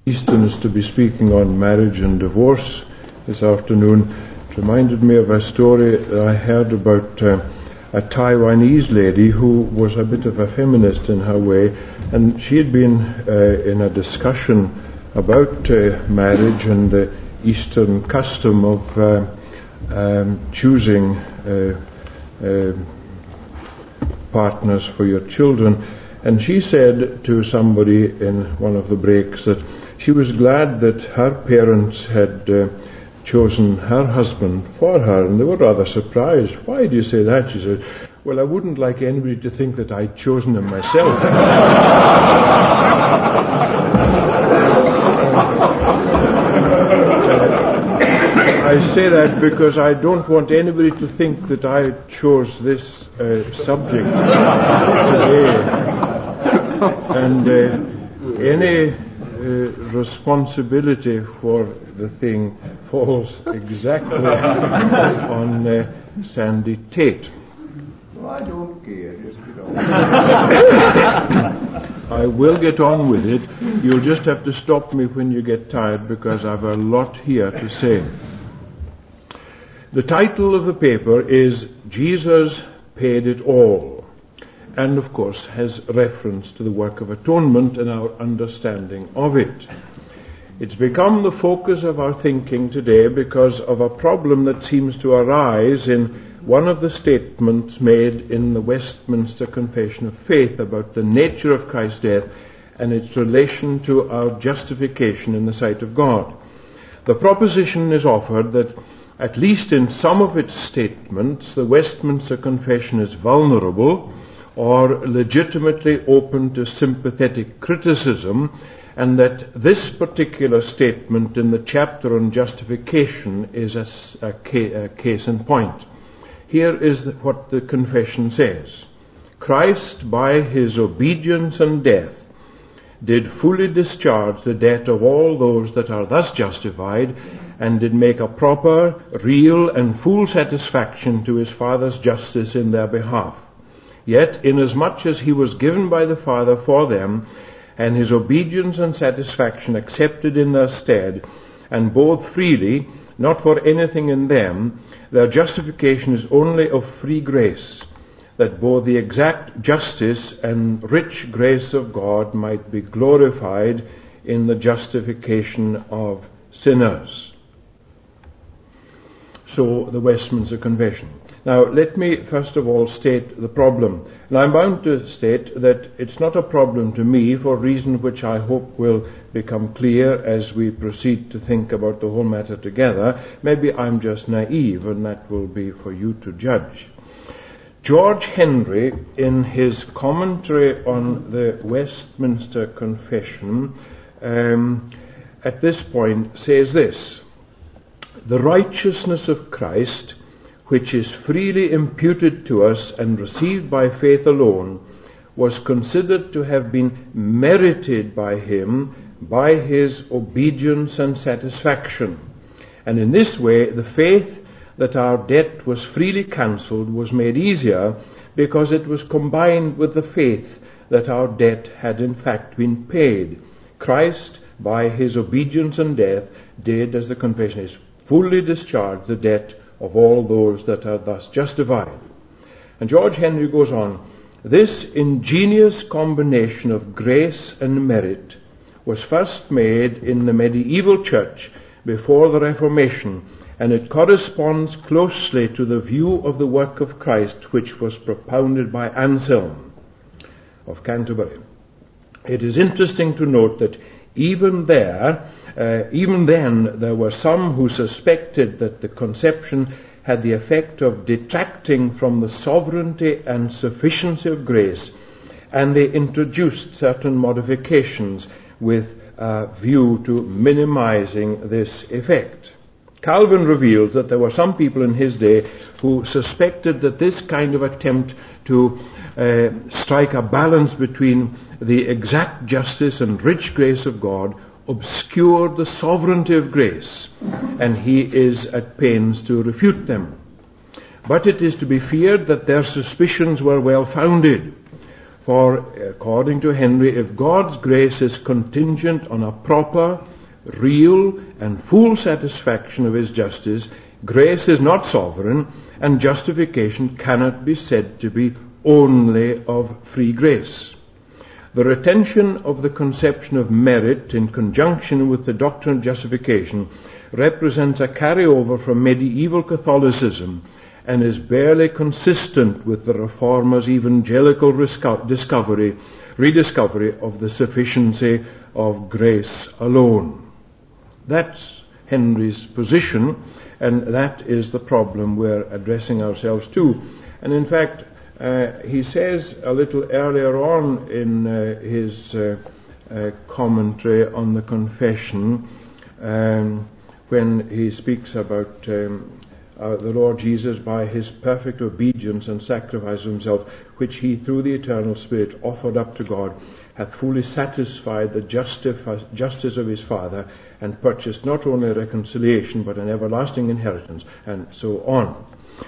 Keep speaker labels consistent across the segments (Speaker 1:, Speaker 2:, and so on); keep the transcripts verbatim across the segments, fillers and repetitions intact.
Speaker 1: Easton is to be speaking on marriage and divorce this afternoon. It reminded me of a story that I heard about uh, a Taiwanese lady who was a bit of a feminist in her way, and she had been uh, in a discussion about uh, marriage and the Eastern custom of uh, um, choosing uh, uh, partners for your children. And she said to somebody in one of the breaks that she was glad that her parents had uh, chosen her husband for her, and they were rather surprised. Why do you say that? She said, well, I wouldn't like anybody to think that I'd chosen him myself. I say that because I don't want anybody to think that I chose this uh, subject today. And uh, any uh, responsibility for the thing falls exactly on uh, Sandy Tate.
Speaker 2: Well, I don't care, just get on.
Speaker 1: I will get on with it. You'll just have to stop me when you get tired, because I've a lot here to say. The title of the paper is Jesus Paid It All, and of course has reference to the work of atonement and our understanding of it. It's become the focus of our thinking today because of a problem that seems to arise in one of the statements made in the Westminster Confession of Faith about the nature of Christ's death and its relation to our justification in the sight of God. The proposition is offered that at least in some of its statements, the Westminster Confession is vulnerable or legitimately open to sympathetic criticism, and that this particular statement in the chapter on justification is a, a, ca- a case in point. Here is the, what the confession says. Christ, by his obedience and death, did fully discharge the debt of all those that are thus justified, and did make a proper, real, and full satisfaction to his Father's justice in their behalf. Yet, inasmuch as he was given by the Father for them, and his obedience and satisfaction accepted in their stead, and both freely, not for anything in them, their justification is only of free grace, that both the exact justice and rich grace of God might be glorified in the justification of sinners. So, the Westminster Confession. Now, let me first of all state the problem. And I'm bound to state that it's not a problem to me for a reason which I hope will become clear as we proceed to think about the whole matter together. Maybe I'm just naive, and that will be for you to judge. George Henry, in his commentary on the Westminster Confession, um, at this point says this: the righteousness of Christ, which is freely imputed to us and received by faith alone, was considered to have been merited by him by his obedience and satisfaction. And in this way, the faith that our debt was freely cancelled was made easier because it was combined with the faith that our debt had in fact been paid. Christ, by his obedience and death, did, as the confession is, fully discharge the debt of all those that are thus justified. And George Henry goes on, this ingenious combination of grace and merit was first made in the medieval church before the Reformation, and it corresponds closely to the view of the work of Christ which was propounded by Anselm of Canterbury. It is interesting to note that even there, uh, even then, there were some who suspected that the conception had the effect of detracting from the sovereignty and sufficiency of grace, and they introduced certain modifications with a view to minimizing this effect. Calvin reveals that there were some people in his day who suspected that this kind of attempt to uh, strike a balance between the exact justice and rich grace of God obscured the sovereignty of grace, and he is at pains to refute them. But it is to be feared that their suspicions were well founded, For, according to Henry, if God's grace is contingent on a proper, real, and full satisfaction of his justice, grace is not sovereign, and justification cannot be said to be only of free grace. The retention of the conception of merit in conjunction with the doctrine of justification represents a carryover from medieval Catholicism and is barely consistent with the Reformers' evangelical discovery, rediscovery of the sufficiency of grace alone. That's Henry's position, and that is the problem we're addressing ourselves to. And in fact, uh, he says a little earlier on in uh, his uh, uh, commentary on the confession, um, when he speaks about um, uh, the Lord Jesus, by his perfect obedience and sacrifice of himself, which he through the eternal Spirit offered up to God, hath fully satisfied the justifi- justice of his Father, and purchased not only reconciliation but an everlasting inheritance, and so on.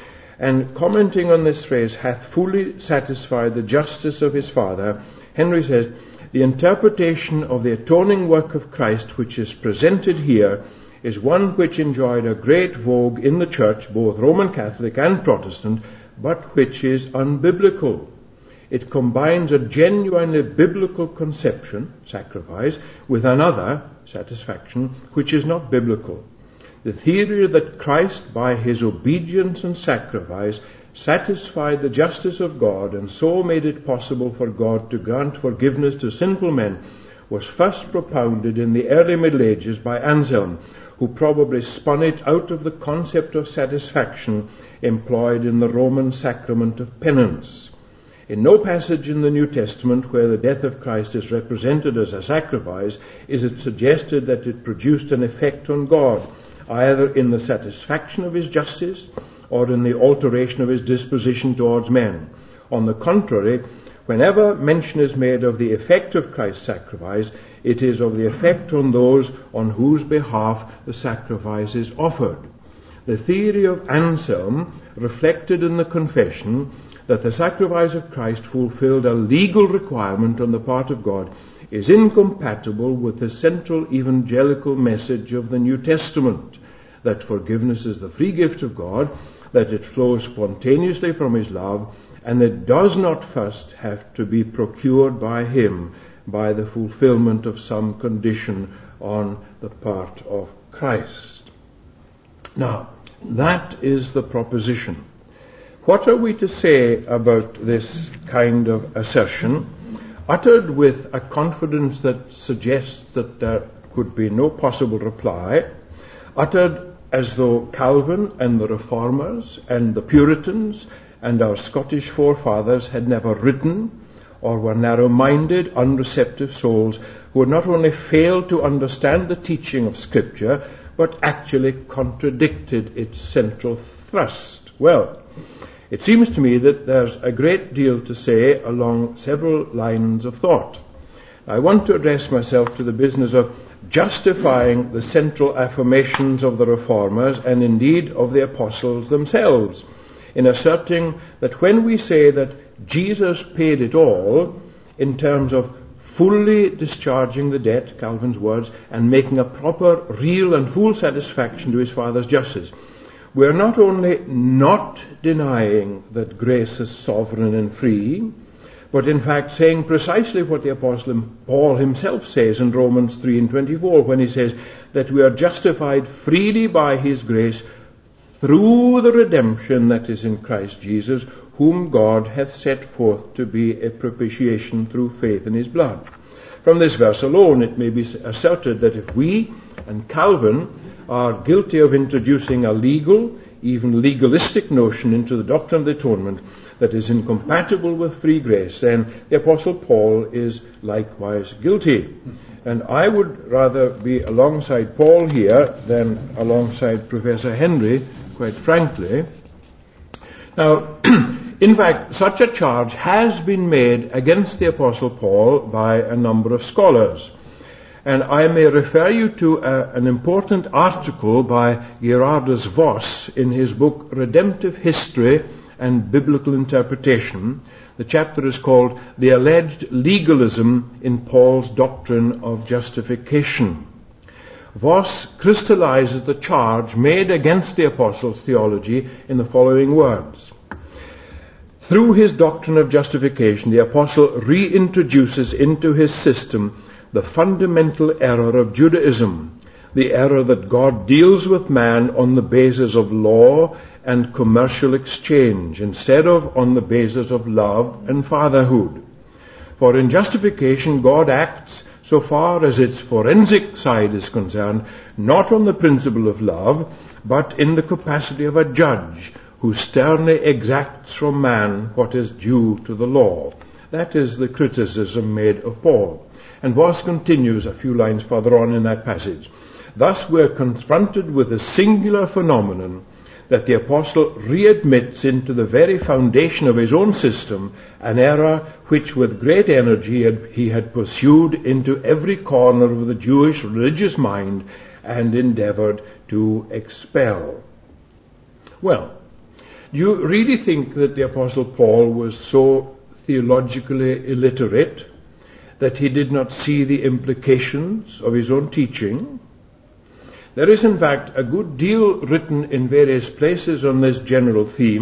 Speaker 1: And commenting on this phrase, hath fully satisfied the justice of his Father, Henry says, the interpretation of the atoning work of Christ which is presented here is one which enjoyed a great vogue in the Church, both Roman Catholic and Protestant, but which is unbiblical. It combines a genuinely biblical conception, sacrifice, with another, satisfaction, which is not biblical. The theory that Christ, by his obedience and sacrifice, satisfied the justice of God and so made it possible for God to grant forgiveness to sinful men, was first propounded in the early Middle Ages by Anselm, who probably spun it out of the concept of satisfaction employed in the Roman sacrament of penance. In no passage in the New Testament where the death of Christ is represented as a sacrifice is it suggested that it produced an effect on God, either in the satisfaction of his justice or in the alteration of his disposition towards men. On the contrary, whenever mention is made of the effect of Christ's sacrifice, it is of the effect on those on whose behalf the sacrifice is offered. The theory of Anselm, reflected in the confession, that the sacrifice of Christ fulfilled a legal requirement on the part of God, is incompatible with the central evangelical message of the New Testament, that forgiveness is the free gift of God, that it flows spontaneously from his love, and it does not first have to be procured by him by the fulfillment of some condition on the part of Christ. Now, that is the proposition. What are we to say about this kind of assertion, uttered with a confidence that suggests that there could be no possible reply, uttered as though Calvin and the Reformers and the Puritans and our Scottish forefathers had never written, or were narrow-minded, unreceptive souls who had not only failed to understand the teaching of Scripture, but actually contradicted its central thrust? Well, it seems to me that there's a great deal to say along several lines of thought. I want to address myself to the business of justifying the central affirmations of the Reformers and indeed of the Apostles themselves, in asserting that when we say that Jesus paid it all in terms of fully discharging the debt, Calvin's words, and making a proper, real and full satisfaction to his Father's justice, we are not only not denying that grace is sovereign and free, but in fact saying precisely what the Apostle Paul himself says in Romans three and twenty-four, when he says that we are justified freely by his grace through the redemption that is in Christ Jesus, whom God hath set forth to be a propitiation through faith in his blood. From this verse alone it may be asserted that if we and Calvin are guilty of introducing a legal, even legalistic notion into the doctrine of the atonement that is incompatible with free grace, then the Apostle Paul is likewise guilty. And I would rather be alongside Paul here than alongside Professor Henry, quite frankly. Now, in fact, such a charge has been made against the Apostle Paul by a number of scholars. And I may refer you to a, an important article by Gerardus Voss in his book Redemptive History and Biblical Interpretation, The chapter is called The Alleged Legalism in Paul's Doctrine of Justification. Voss crystallizes the charge made against the apostles' theology in the following words. Through his doctrine of justification, the apostle reintroduces into his system the fundamental error of Judaism, the error that God deals with man on the basis of law and commercial exchange, instead of on the basis of love and fatherhood. For in justification, God acts, so far as its forensic side is concerned, not on the principle of love, but in the capacity of a judge who sternly exacts from man what is due to the law. That is the criticism made of Paul. And Voss continues a few lines further on in that passage. Thus we are confronted with a singular phenomenon that the apostle readmits into the very foundation of his own system, an error which with great energy had, he had pursued into every corner of the Jewish religious mind and endeavored to expel. Well, do you really think that the apostle Paul was so theologically illiterate that he did not see the implications of his own teaching? There is, in fact, a good deal written in various places on this general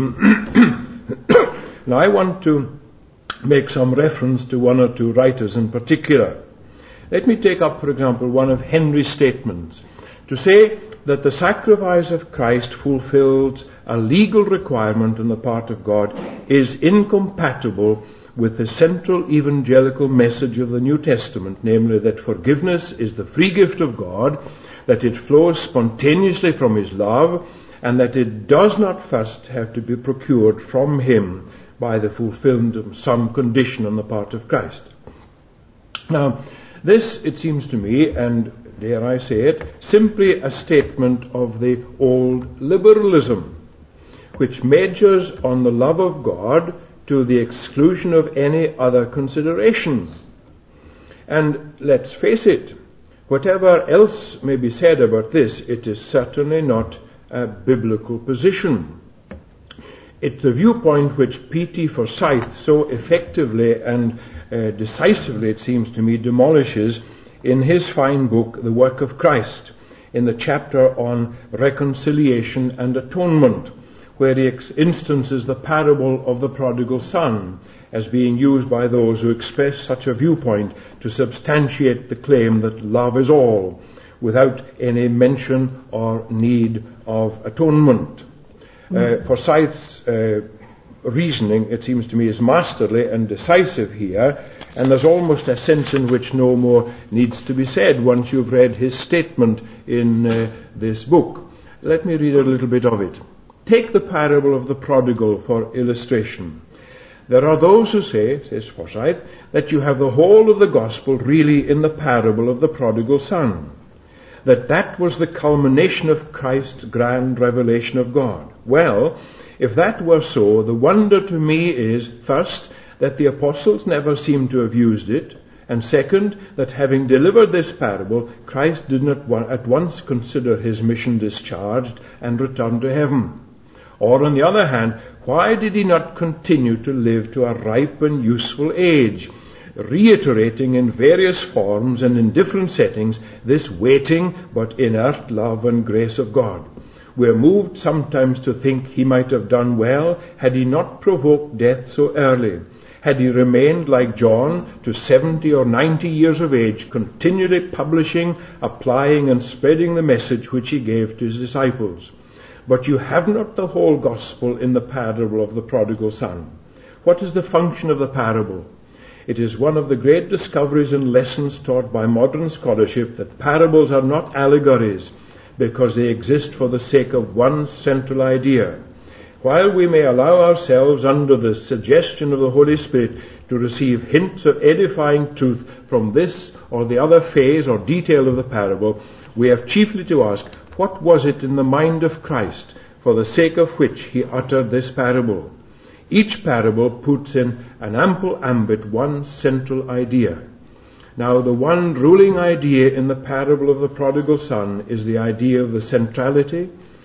Speaker 1: theme. Now, I want to make some reference to one or two writers in particular. Let me take up, for example, one of Henry's statements, to say that the sacrifice of Christ fulfills a legal requirement on the part of God is incompatible with the central evangelical message of the New Testament, namely that forgiveness is the free gift of God, that it flows spontaneously from his love, and that it does not first have to be procured from him by the fulfillment of some condition on the part of Christ. Now, this, it seems to me, and dare I say it, simply a statement of the old liberalism, which majors on the love of God to the exclusion of any other consideration. And let's face it, whatever else may be said about this, it is certainly not a biblical position. It's the viewpoint which P T Forsyth so effectively and uh, decisively, it seems to me, demolishes in his fine book, The Work of Christ, in the chapter on reconciliation and atonement, where he ex- instances the parable of the prodigal son as being used by those who express such a viewpoint to substantiate the claim that love is all, without any mention or need of atonement. Uh, Forsyth's uh, reasoning, it seems to me, is masterly and decisive here, and there's almost a sense in which no more needs to be said once you've read his statement in uh, this book. Let me read a little bit of it. Take the parable of the prodigal for illustration. There are those who say, says Forsyth, that you have the whole of the gospel really in the parable of the prodigal son, that that was the culmination of Christ's grand revelation of God. Well, if that were so, the wonder to me is, first, that the apostles never seem to have used it, and second, that having delivered this parable, Christ did not at once consider his mission discharged and return to heaven. Or, on the other hand, why did he not continue to live to a ripe and useful age, reiterating in various forms and in different settings this waiting but inert love and grace of God? We are moved sometimes to think he might have done well had he not provoked death so early, had he remained like John to seventy or ninety years of age, continually publishing, applying and spreading the message which he gave to his disciples. But you have not the whole gospel in the parable of the prodigal son. What is the function of the parable? It is one of the great discoveries and lessons taught by modern scholarship that parables are not allegories, because they exist for the sake of one central idea. While we may allow ourselves, under the suggestion of the Holy Spirit, to receive hints of edifying truth from this or the other phase or detail of the parable, we have chiefly to ask, what was it in the mind of Christ for the sake of which he uttered this parable? Each parable puts in an ample ambit one central idea. Now, the one ruling idea in the parable of the prodigal son is the idea of the centrality,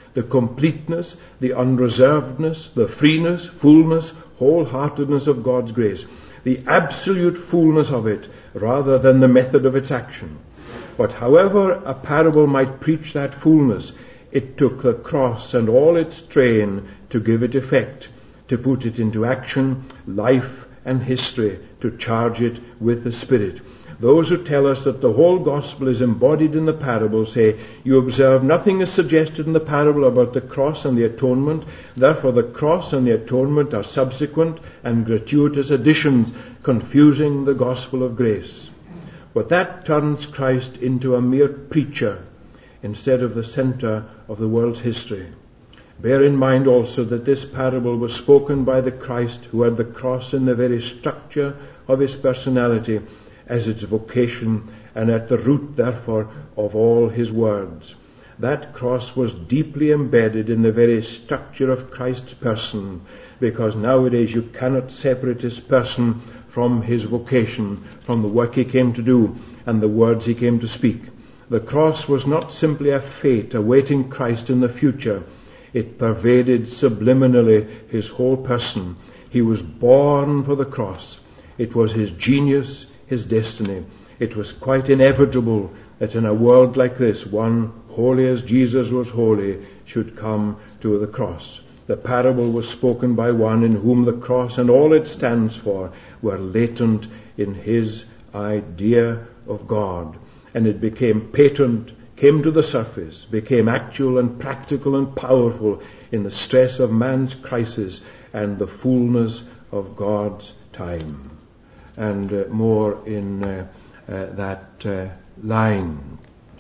Speaker 1: the completeness, the unreservedness, the freeness, fullness, wholeheartedness of God's grace, the absolute fullness of it, rather than the method of its action. But however a parable might preach that fullness, it took the cross and all its train to give it effect, to put it into action, life and history, to charge it with the Spirit. Those who tell us that the whole gospel is embodied in the parable say, you observe nothing is suggested in the parable about the cross and the atonement, therefore the cross and the atonement are subsequent and gratuitous additions, confusing the gospel of grace. But that turns Christ into a mere preacher instead of the center of the world's history. Bear in mind also that this parable was spoken by the Christ who had the cross in the very structure of his personality as its vocation, and at the root, therefore, of all his words. That cross was deeply embedded in the very structure of Christ's person, because nowadays you cannot separate his person from his vocation, from the work he came to do and the words he came to speak. The cross was not simply a fate awaiting Christ in the future. It pervaded subliminally his whole person. He was born for the cross. It was his genius, his destiny. It was quite inevitable that in a world like this, one holy as Jesus was holy should come to the cross. The parable was spoken by one in whom the cross and all it stands for were latent in his idea of God. And it became patent, came to the surface, became actual and practical and powerful in the stress of man's crisis and the fullness of God's time. And uh, more in uh, uh, that uh, line.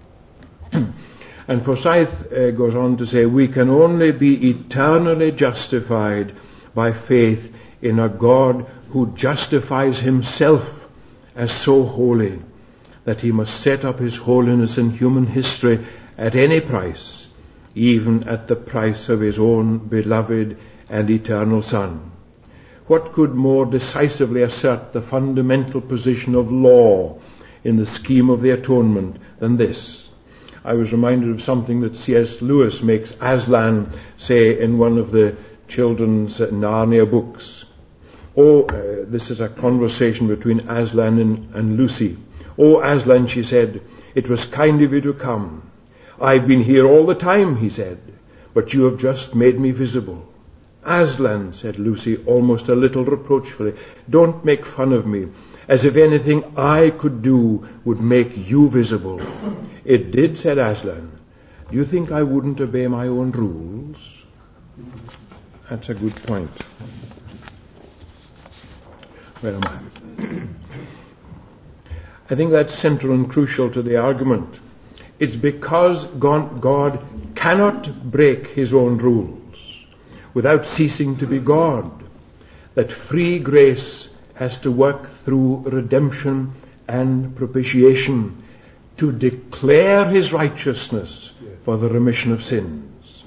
Speaker 1: And Forsyth uh, goes on to say, we can only be eternally justified by faith in a God who justifies himself as so holy that he must set up his holiness in human history at any price, even at the price of his own beloved and eternal Son. What could more decisively assert the fundamental position of law in the scheme of the atonement than this? I was reminded of something that C S Lewis makes Aslan say in one of the children's Narnia books. Oh, uh, this is a conversation between Aslan and, and Lucy. Oh, Aslan, she said, it was kind of you to come. I've been here all the time, he said, but you have just made me visible. Aslan, said Lucy, almost a little reproachfully, don't make fun of me, as if anything I could do would make you visible. It did, said Aslan. Do you think I wouldn't obey my own rules? That's a good point. Where am I? I think that's central and crucial to the argument. It's because God, God cannot break his own rules without ceasing to be God, that free grace has to work through redemption and propitiation to declare his righteousness for the remission of sins.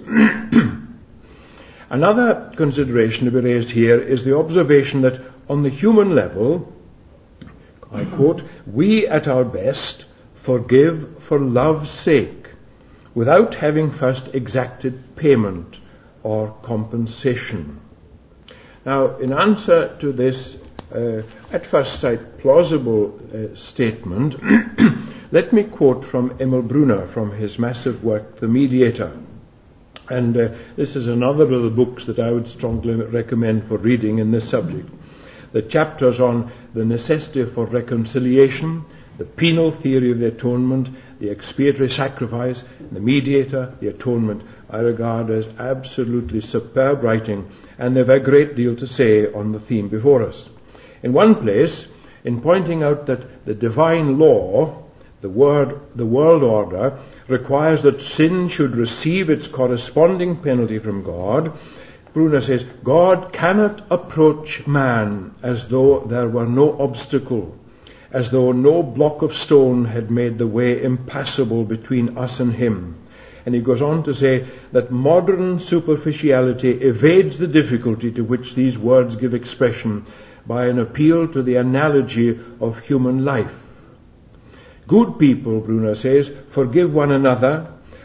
Speaker 1: Another consideration to be raised here is the observation that on the human level, I quote, we at our best forgive for love's sake without having first exacted payment or compensation. Now, in answer to this, uh, at first sight, plausible uh, statement, let me quote from Emil Brunner from his massive work, The Mediator. And uh, this is another of the books that I would strongly recommend for reading in this subject. The chapters on the necessity for reconciliation, the penal theory of the atonement, the expiatory sacrifice, the mediator, the atonement, I regard as absolutely superb writing, and they have a great deal to say on the theme before us. In one place, in pointing out that the divine law, the word, the world order, requires that sin should receive its corresponding penalty from God, Brunner says, God cannot approach man as though there were no obstacle, as though no block of stone had made the way impassable between us and him. And he goes on to say that modern superficiality evades the difficulty to which these words give expression by an appeal to the analogy of human life. Good people, Brunner says, forgive one another,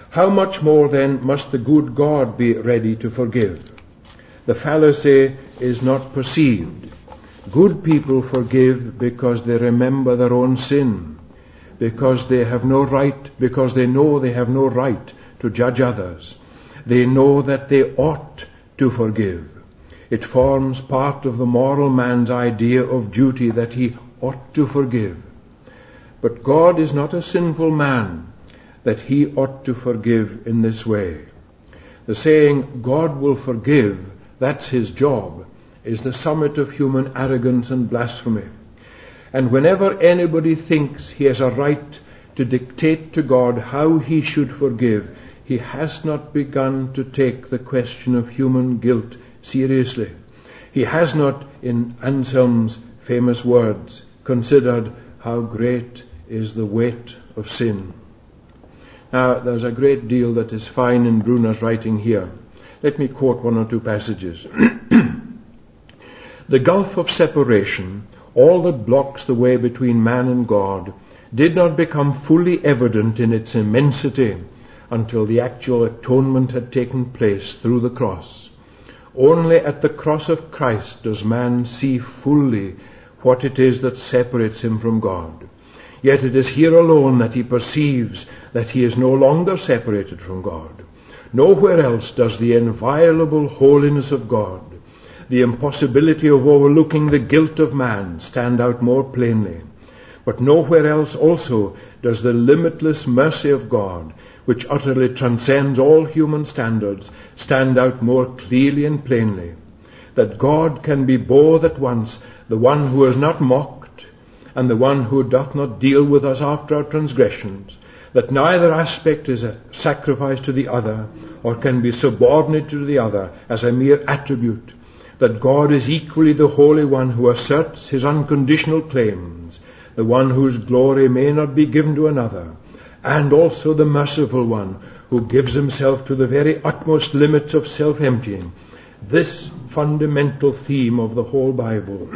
Speaker 1: How much more then must the good God be ready to forgive? The fallacy is not perceived. Good people forgive because they remember their own sin, because they have no right, because they know they have no right to judge others. They know that they ought to forgive. It forms part of the moral man's idea of duty that he ought to forgive. But God is not a sinful man that he ought to forgive in this way. The saying, God will forgive, that's his job, is the summit of human arrogance and blasphemy. And whenever anybody thinks he has a right to dictate to God how he should forgive, he has not begun to take the question of human guilt seriously. He has not, in Anselm's famous words, considered how great is the weight of sin. Now, there's a great deal that is fine in Brunner's writing here. Let me quote one or two passages. The gulf of separation, all that blocks the way between man and God, did not become fully evident in its immensity until the actual atonement had taken place through the cross. Only at the cross of Christ does man see fully what it is that separates him from God. Yet it is here alone that he perceives that he is no longer separated from God. Nowhere else does the inviolable holiness of God, the impossibility of overlooking the guilt of man, stand out more plainly. But nowhere else also does the limitless mercy of God, which utterly transcends all human standards, stand out more clearly and plainly. That God can be both at once the one who is not mocked and the one who doth not deal with us after our transgressions, that neither aspect is a sacrifice to the other or can be subordinate to the other as a mere attribute, that God is equally the Holy One who asserts his unconditional claims, the one whose glory may not be given to another, and also the merciful one who gives himself to the very utmost limits of self-emptying. This fundamental theme of the whole Bible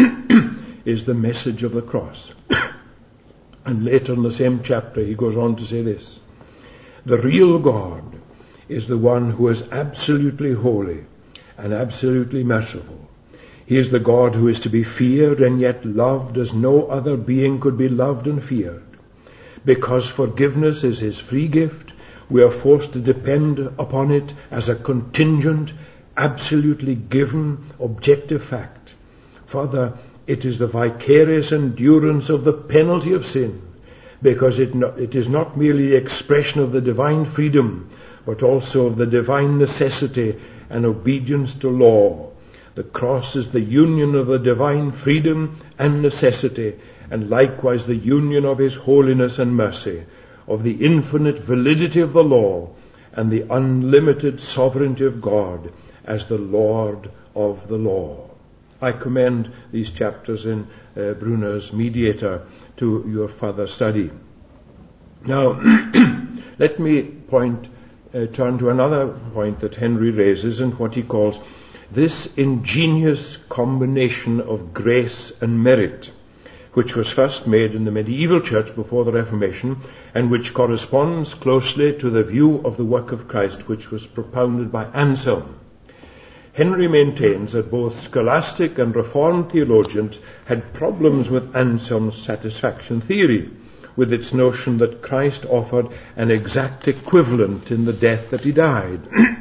Speaker 1: is the message of the cross. And later in the same chapter he goes on to say this: the real God is the one who is absolutely holy and absolutely merciful. He is the God who is to be feared and yet loved as no other being could be loved and feared. Because forgiveness is his free gift, we are forced to depend upon it as a contingent, absolutely given, objective fact. Further, it is the vicarious endurance of the penalty of sin, because it, not, it is not merely the expression of the divine freedom, but also of the divine necessity and obedience to law. The cross is the union of the divine freedom and necessity, and likewise the union of his holiness and mercy, of the infinite validity of the law and the unlimited sovereignty of God as the Lord of the law. I commend these chapters in uh, Brunner's Mediator to your further study. Now, let me point, uh, turn to another point that Henry raises in what he calls this ingenious combination of grace and merit, which was first made in the medieval church before the Reformation, and which corresponds closely to the view of the work of Christ which was propounded by Anselm. Henry maintains that both scholastic and Reformed theologians had problems with Anselm's satisfaction theory, with its notion that Christ offered an exact equivalent in the death that he died,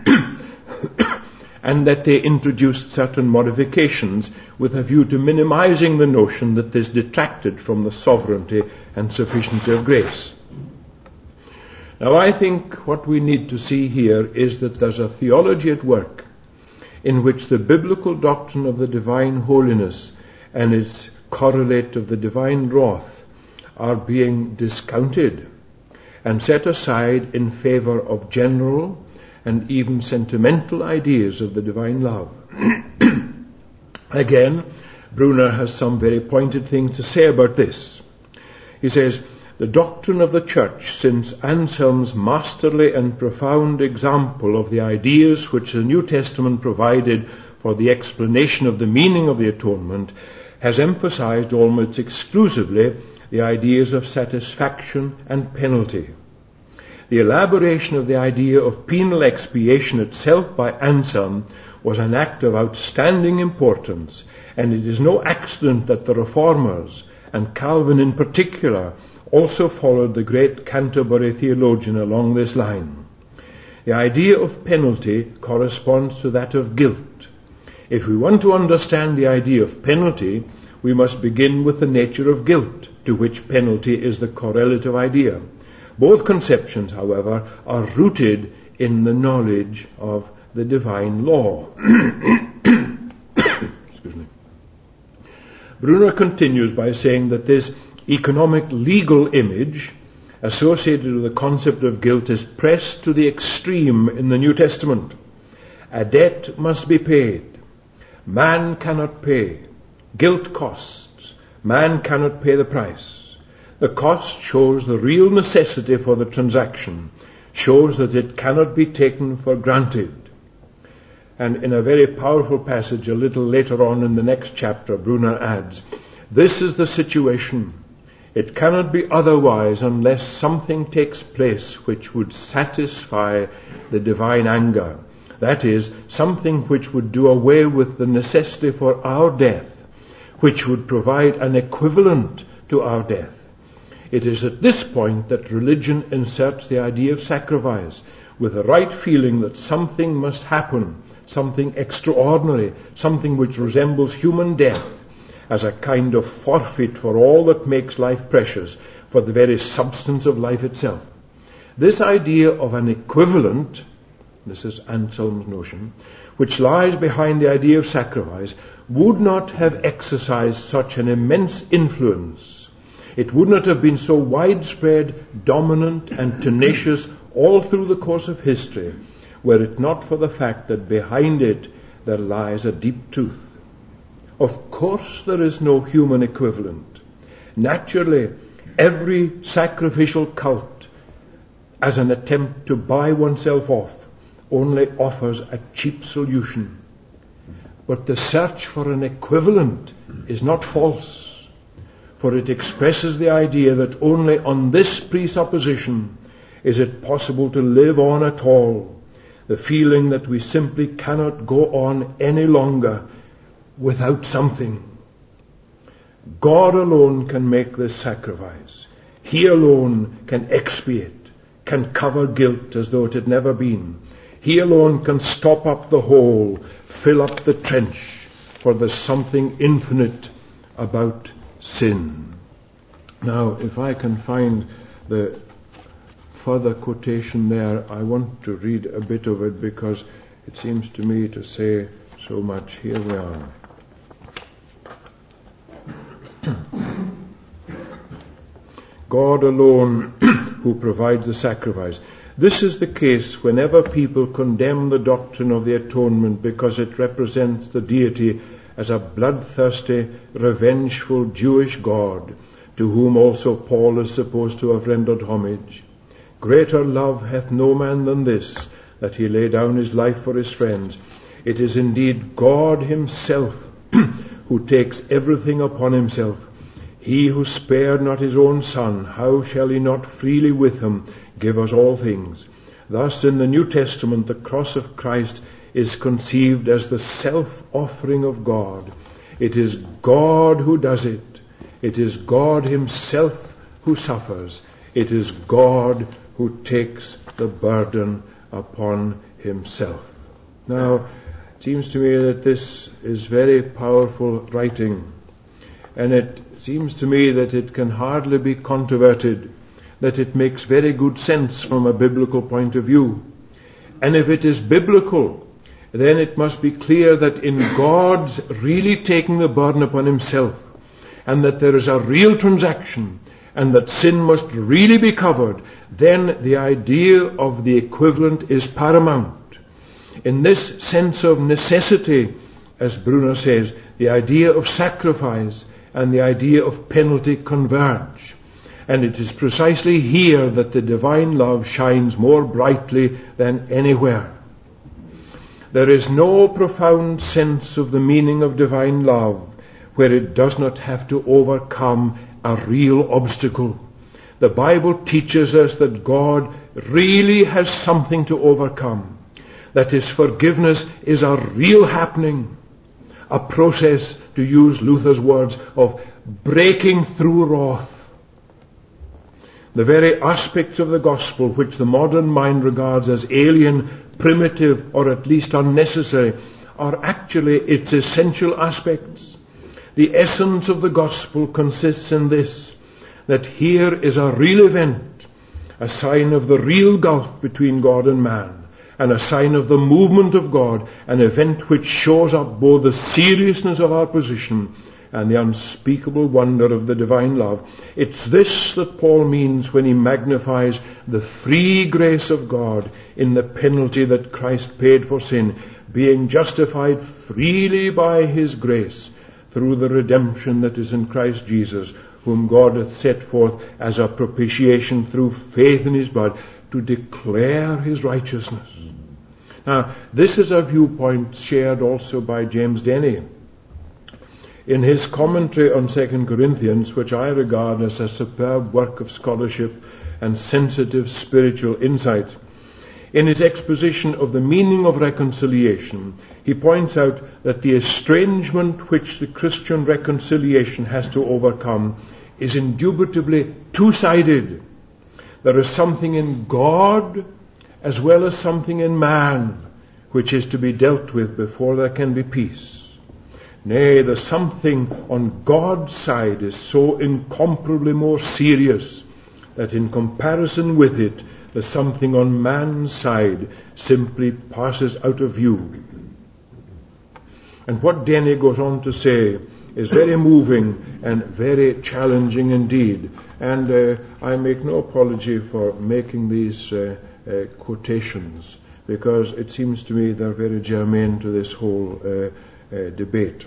Speaker 1: and that they introduced certain modifications with a view to minimizing the notion that this detracted from the sovereignty and sufficiency of grace. Now, I think what we need to see here is that there's a theology at work in which the biblical doctrine of the divine holiness and its correlate of the divine wrath are being discounted and set aside in favor of general and even sentimental ideas of the divine love. Again, Brunner has some very pointed things to say about this. He says, the doctrine of the Church, since Anselm's masterly and profound example of the ideas which the New Testament provided for the explanation of the meaning of the atonement, has emphasized almost exclusively the ideas of satisfaction and penalty. The elaboration of the idea of penal expiation itself by Anselm was an act of outstanding importance, and it is no accident that the Reformers, and Calvin in particular, also followed the great Canterbury theologian along this line. The idea of penalty corresponds to that of guilt. If we want to understand the idea of penalty, we must begin with the nature of guilt, to which penalty is the correlative idea. Both conceptions, however, are rooted in the knowledge of the divine law. Excuse me. Brunner continues by saying that this economic legal image associated with the concept of guilt is pressed to the extreme in the New Testament. A debt must be paid. Man cannot pay. Guilt costs. Man cannot pay the price. The cost shows the real necessity for the transaction, shows that it cannot be taken for granted. And in a very powerful passage a little later on in the next chapter, Brunner adds, "This is the situation. It cannot be otherwise unless something takes place which would satisfy the divine anger. That is, something which would do away with the necessity for our death, which would provide an equivalent to our death. It is at this point that religion inserts the idea of sacrifice, with the right feeling that something must happen, something extraordinary, something which resembles human death, as a kind of forfeit for all that makes life precious, for the very substance of life itself. This idea of an equivalent," this is Anselm's notion, "which lies behind the idea of sacrifice, would not have exercised such an immense influence. It would not have been so widespread, dominant, and tenacious all through the course of history, were it not for the fact that behind it there lies a deep truth. Of course there is no human equivalent. Naturally, every sacrificial cult, as an attempt to buy oneself off, only offers a cheap solution. But the search for an equivalent is not false, for it expresses the idea that only on this presupposition is it possible to live on at all, the feeling that we simply cannot go on any longer without something. God alone can make this sacrifice. He alone can expiate, can cover guilt as though it had never been. He alone can stop up the hole, fill up the trench, for there's something infinite about sin." Now, if I can find the further quotation there, I want to read a bit of it because it seems to me to say so much. Here we are. God alone who provides the sacrifice. This is the case whenever people condemn the doctrine of the atonement because it represents the deity as a bloodthirsty, revengeful Jewish God, to whom also Paul is supposed to have rendered homage. Greater love hath no man than this, that he lay down his life for his friends. It is indeed God himself who takes everything upon himself. He who spared not his own Son, how shall he not freely with him give us all things? Thus in the New Testament the cross of Christ is conceived as the self-offering of God. It is God who does it. It is God himself who suffers. It is God who takes the burden upon himself. Now, it seems to me that this is very powerful writing, and it seems to me that it can hardly be controverted, that it makes very good sense from a biblical point of view. And if it is biblical, then it must be clear that in God's really taking the burden upon himself, and that there is a real transaction, and that sin must really be covered, then the idea of the equivalent is paramount. In this sense of necessity, as Brunner says, the idea of sacrifice and the idea of penalty converge. And it is precisely here that the divine love shines more brightly than anywhere. There is no profound sense of the meaning of divine love where it does not have to overcome a real obstacle. The Bible teaches us that God really has something to overcome, that His forgiveness is a real happening, a process, to use Luther's words, of breaking through wrath. The very aspects of the gospel which the modern mind regards as alien, primitive, or at least unnecessary, are actually its essential aspects. The essence of the gospel consists in this, that here is a real event, a sign of the real gulf between God and man, and a sign of the movement of God, an event which shows up both the seriousness of our position and the unspeakable wonder of the divine love. It's this that Paul means when he magnifies the free grace of God in the penalty that Christ paid for sin, being justified freely by His grace through the redemption that is in Christ Jesus, whom God hath set forth as a propitiation through faith in His blood, to declare His righteousness. Now, this is a viewpoint shared also by James Denney. In his commentary on Second Corinthians, which I regard as a superb work of scholarship and sensitive spiritual insight, in his exposition of the meaning of reconciliation, he points out that the estrangement which the Christian reconciliation has to overcome is indubitably two-sided. There is something in God as well as something in man which is to be dealt with before there can be peace. Nay, the something on God's side is so incomparably more serious that in comparison with it, the something on man's side simply passes out of view. And what Denney goes on to say is very moving and very challenging indeed. And uh, I make no apology for making these uh, uh, quotations, because it seems to me they're very germane to this whole uh, uh, debate.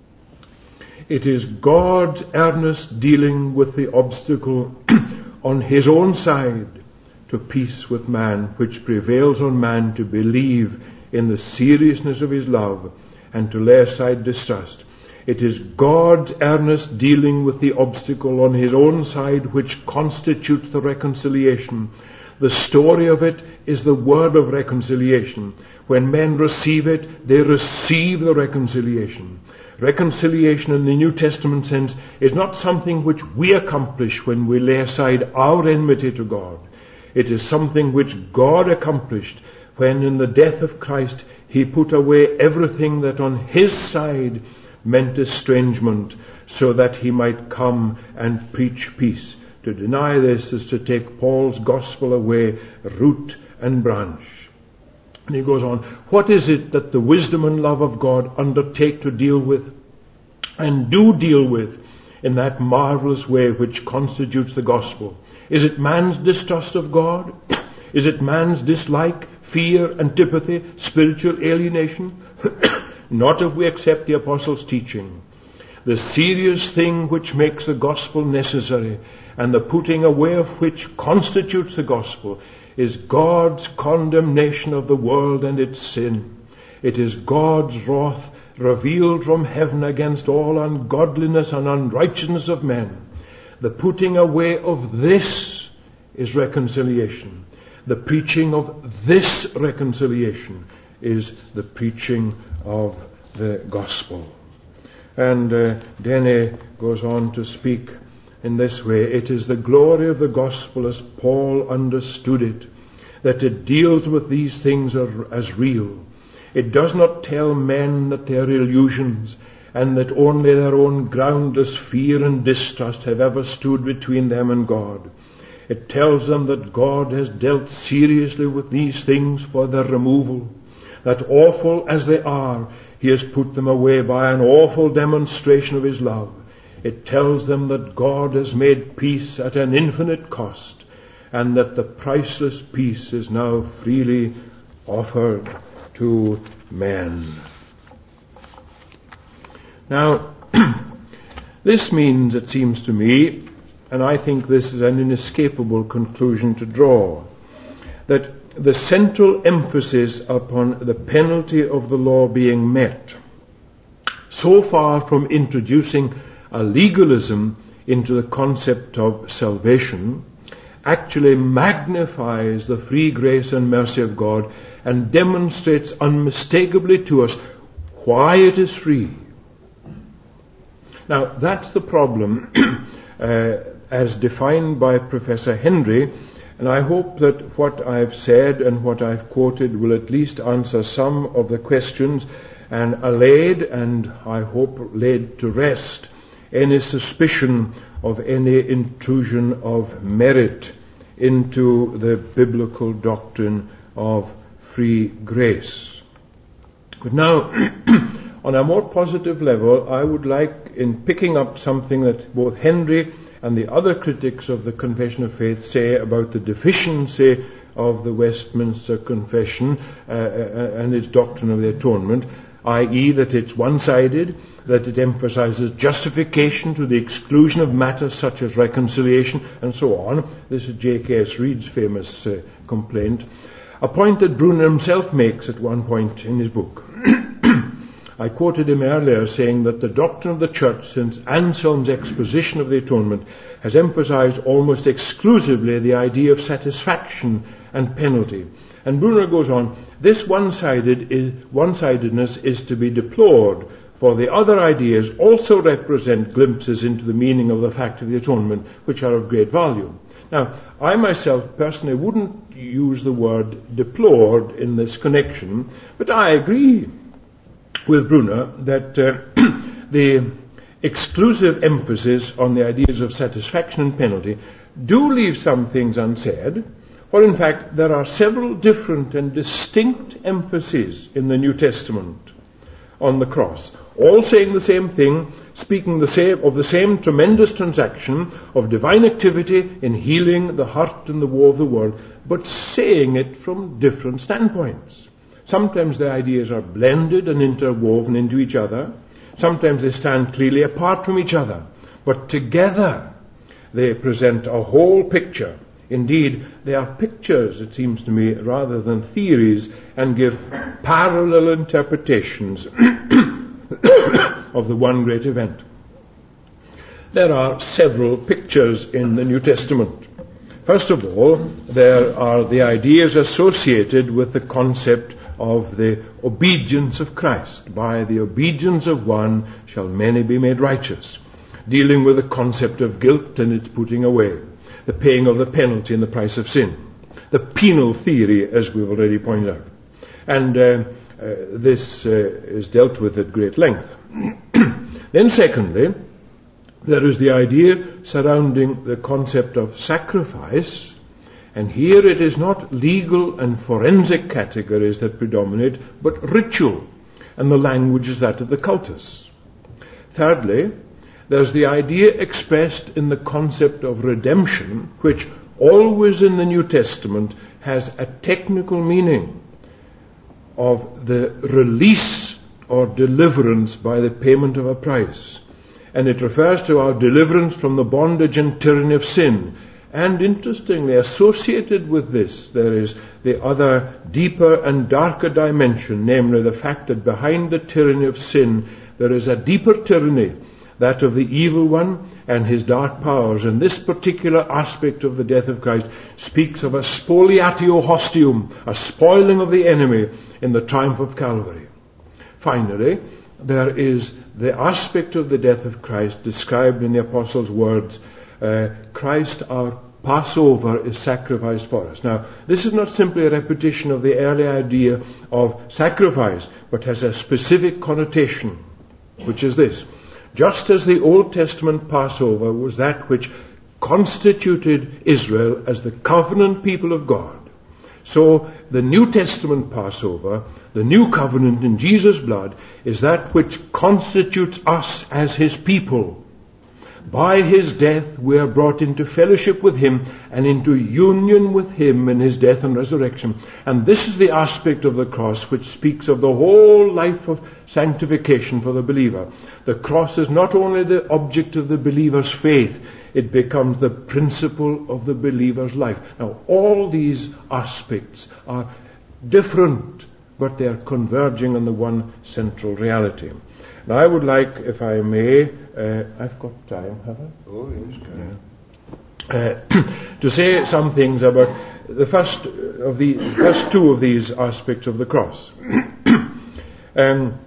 Speaker 1: It is God's earnest dealing with the obstacle on His own side to peace with man, which prevails on man to believe in the seriousness of His love and to lay aside distrust. It is God's earnest dealing with the obstacle on His own side which constitutes the reconciliation. The story of it is the word of reconciliation. When men receive it, they receive the reconciliation. Reconciliation in the New Testament sense is not something which we accomplish when we lay aside our enmity to God. It is something which God accomplished when in the death of Christ He put away everything that on His side meant estrangement, so that He might come and preach peace. To deny this is to take Paul's gospel away, root and branch. And he goes on, what is it that the wisdom and love of God undertake to deal with, and do deal with, in that marvelous way which constitutes the gospel? Is it man's distrust of God? Is it man's dislike, fear, antipathy, spiritual alienation? Not if we accept the apostles' teaching. The serious thing which makes the gospel necessary, and the putting away of which constitutes the gospel, is God's condemnation of the world and its sin. It is God's wrath revealed from heaven against all ungodliness and unrighteousness of men. The putting away of this is reconciliation. The preaching of this reconciliation is the preaching of the gospel. And uh, Denney goes on to speak in this way. It is the glory of the gospel as Paul understood it, that it deals with these things as real. It does not tell men that they are illusions, and that only their own groundless fear and distrust have ever stood between them and God. It tells them that God has dealt seriously with these things for their removal, that awful as they are, He has put them away by an awful demonstration of His love. It tells them that God has made peace at an infinite cost, and that the priceless peace is now freely offered to men. Now, this means, it seems to me, and I think this is an inescapable conclusion to draw, that the central emphasis upon the penalty of the law being met, so far from introducing a legalism into the concept of salvation, actually magnifies the free grace and mercy of God and demonstrates unmistakably to us why it is free. Now, that's the problem uh, as defined by Professor Henry, and I hope that what I've said and what I've quoted will at least answer some of the questions and allayed, and I hope laid to rest, any suspicion of any intrusion of merit into the biblical doctrine of free grace. But now, on a more positive level, I would like, in picking up something that both Henry and the other critics of the Confession of Faith say about the deficiency of the Westminster Confession uh, and its doctrine of the atonement, that is that it's one-sided, that it emphasizes justification to the exclusion of matters such as reconciliation, and so on. This is J K S Reid's famous uh, complaint, a point that Brunner himself makes at one point in his book. I quoted him earlier saying that the doctrine of the Church since Anselm's exposition of the atonement has emphasized almost exclusively the idea of satisfaction and penalty. And Brunner goes on, this one-sided is, one-sidedness is to be deplored, for the other ideas also represent glimpses into the meaning of the fact of the atonement, which are of great value. Now, I myself personally wouldn't use the word deplored in this connection, but I agree with Brunner that uh, the exclusive emphasis on the ideas of satisfaction and penalty do leave some things unsaid, for in fact there are several different and distinct emphases in the New Testament on the cross, all saying the same thing, speaking the same, of the same tremendous transaction of divine activity in healing the heart and the woe of the world, but saying it from different standpoints. Sometimes the ideas are blended and interwoven into each other. Sometimes they stand clearly apart from each other. But together they present a whole picture. Indeed, they are pictures, it seems to me, rather than theories, and give parallel interpretations of the one great event. There are several pictures in the New Testament. First of all, there are the ideas associated with the concept of the obedience of Christ. By the obedience of one shall many be made righteous, dealing with the concept of guilt and its putting away, the paying of the penalty and the price of sin, the penal theory, as we've already pointed out. And uh, uh, this uh, is dealt with at great length. Then secondly, there is the idea surrounding the concept of sacrifice, and here it is not legal and forensic categories that predominate, but ritual, and the language is that of the cultus. Thirdly, there's the idea expressed in the concept of redemption, which always in the New Testament has a technical meaning of the release or deliverance by the payment of a price. And it refers to our deliverance from the bondage and tyranny of sin. And interestingly, associated with this, there is the other deeper and darker dimension, namely the fact that behind the tyranny of sin, there is a deeper tyranny, that of the evil one and his dark powers. And this particular aspect of the death of Christ speaks of a spoliatio hostium, a spoiling of the enemy in the triumph of Calvary. Finally, there is the aspect of the death of Christ described in the Apostles' words, uh, Christ our Passover is sacrificed for us. Now, this is not simply a repetition of the early idea of sacrifice, but has a specific connotation, which is this. Just as the Old Testament Passover was that which constituted Israel as the covenant people of God, so the New Testament Passover, the new covenant in Jesus' blood, is that which constitutes us as his people. By his death we are brought into fellowship with him and into union with him in his death and resurrection. And this is the aspect of the cross which speaks of the whole life of sanctification for the believer. The cross is not only the object of the believer's faith, it becomes the principle of the believer's life. Now, all these aspects are different, but they are converging on the one central reality. Now, I would like, if I may, uh, I've got time, have I?
Speaker 2: Oh, yes, can.
Speaker 1: Yeah. uh, to say some things about the first of the first two of these aspects of the cross. um,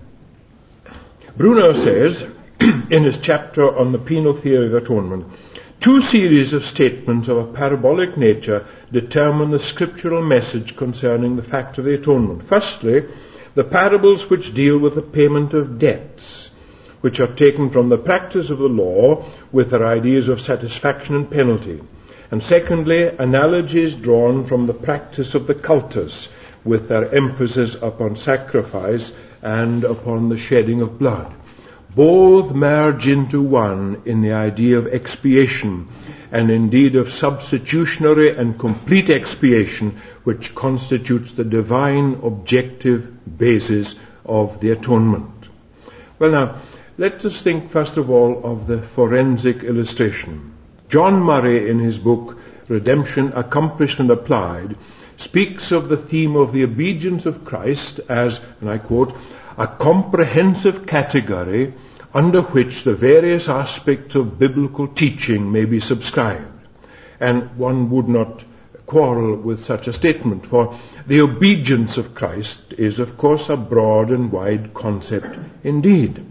Speaker 1: Bruner says, in his chapter on the penal theory of atonement, two series of statements of a parabolic nature determine the scriptural message concerning the fact of the atonement. Firstly, the parables which deal with the payment of debts, which are taken from the practice of the law with their ideas of satisfaction and penalty. And secondly, analogies drawn from the practice of the cultus, with their emphasis upon sacrifice and upon the shedding of blood. Both merge into one in the idea of expiation, and indeed of substitutionary and complete expiation, which constitutes the divine objective basis of the atonement. Well now, let us think first of all of the forensic illustration. John Murray, in his book Redemption Accomplished and Applied, speaks of the theme of the obedience of Christ as, and I quote, a comprehensive category under which the various aspects of biblical teaching may be subscribed. And one would not quarrel with such a statement, for the obedience of Christ is, of course, a broad and wide concept indeed.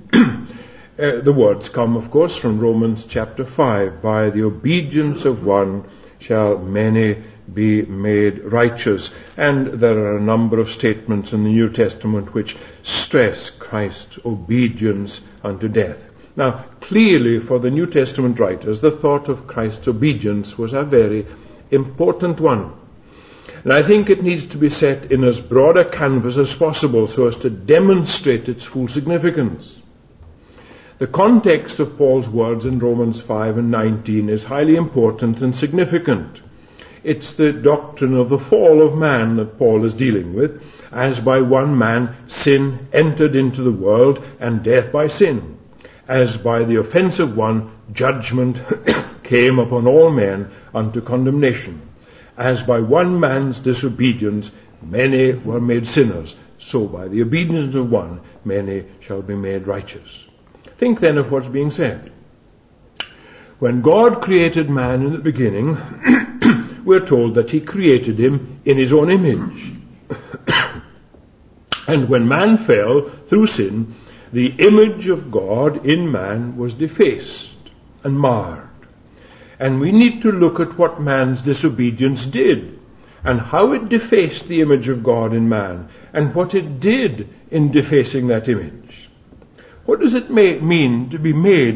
Speaker 1: Uh, the words come, of course, from Romans chapter five. By the obedience of one shall many be made righteous. And there are a number of statements in the New Testament which stress Christ's obedience unto death. Now, clearly for the New Testament writers, the thought of Christ's obedience was a very important one. And I think it needs to be set in as broad a canvas as possible so as to demonstrate its full significance. The context of Paul's words in Romans five and nineteen is highly important and significant. It's the doctrine of the fall of man that Paul is dealing with, as by one man sin entered into the world, and death by sin. As by the offense of one, judgment came upon all men unto condemnation. As by one man's disobedience, many were made sinners, so by the obedience of one, many shall be made righteous. Think then of what's being said. When God created man in the beginning, we're told that he created him in his own image. And when man fell through sin, the image of God in man was defaced and marred. And we need to look at what man's disobedience did, and how it defaced the image of God in man, and what it did in defacing that image. What does it may, mean to be made,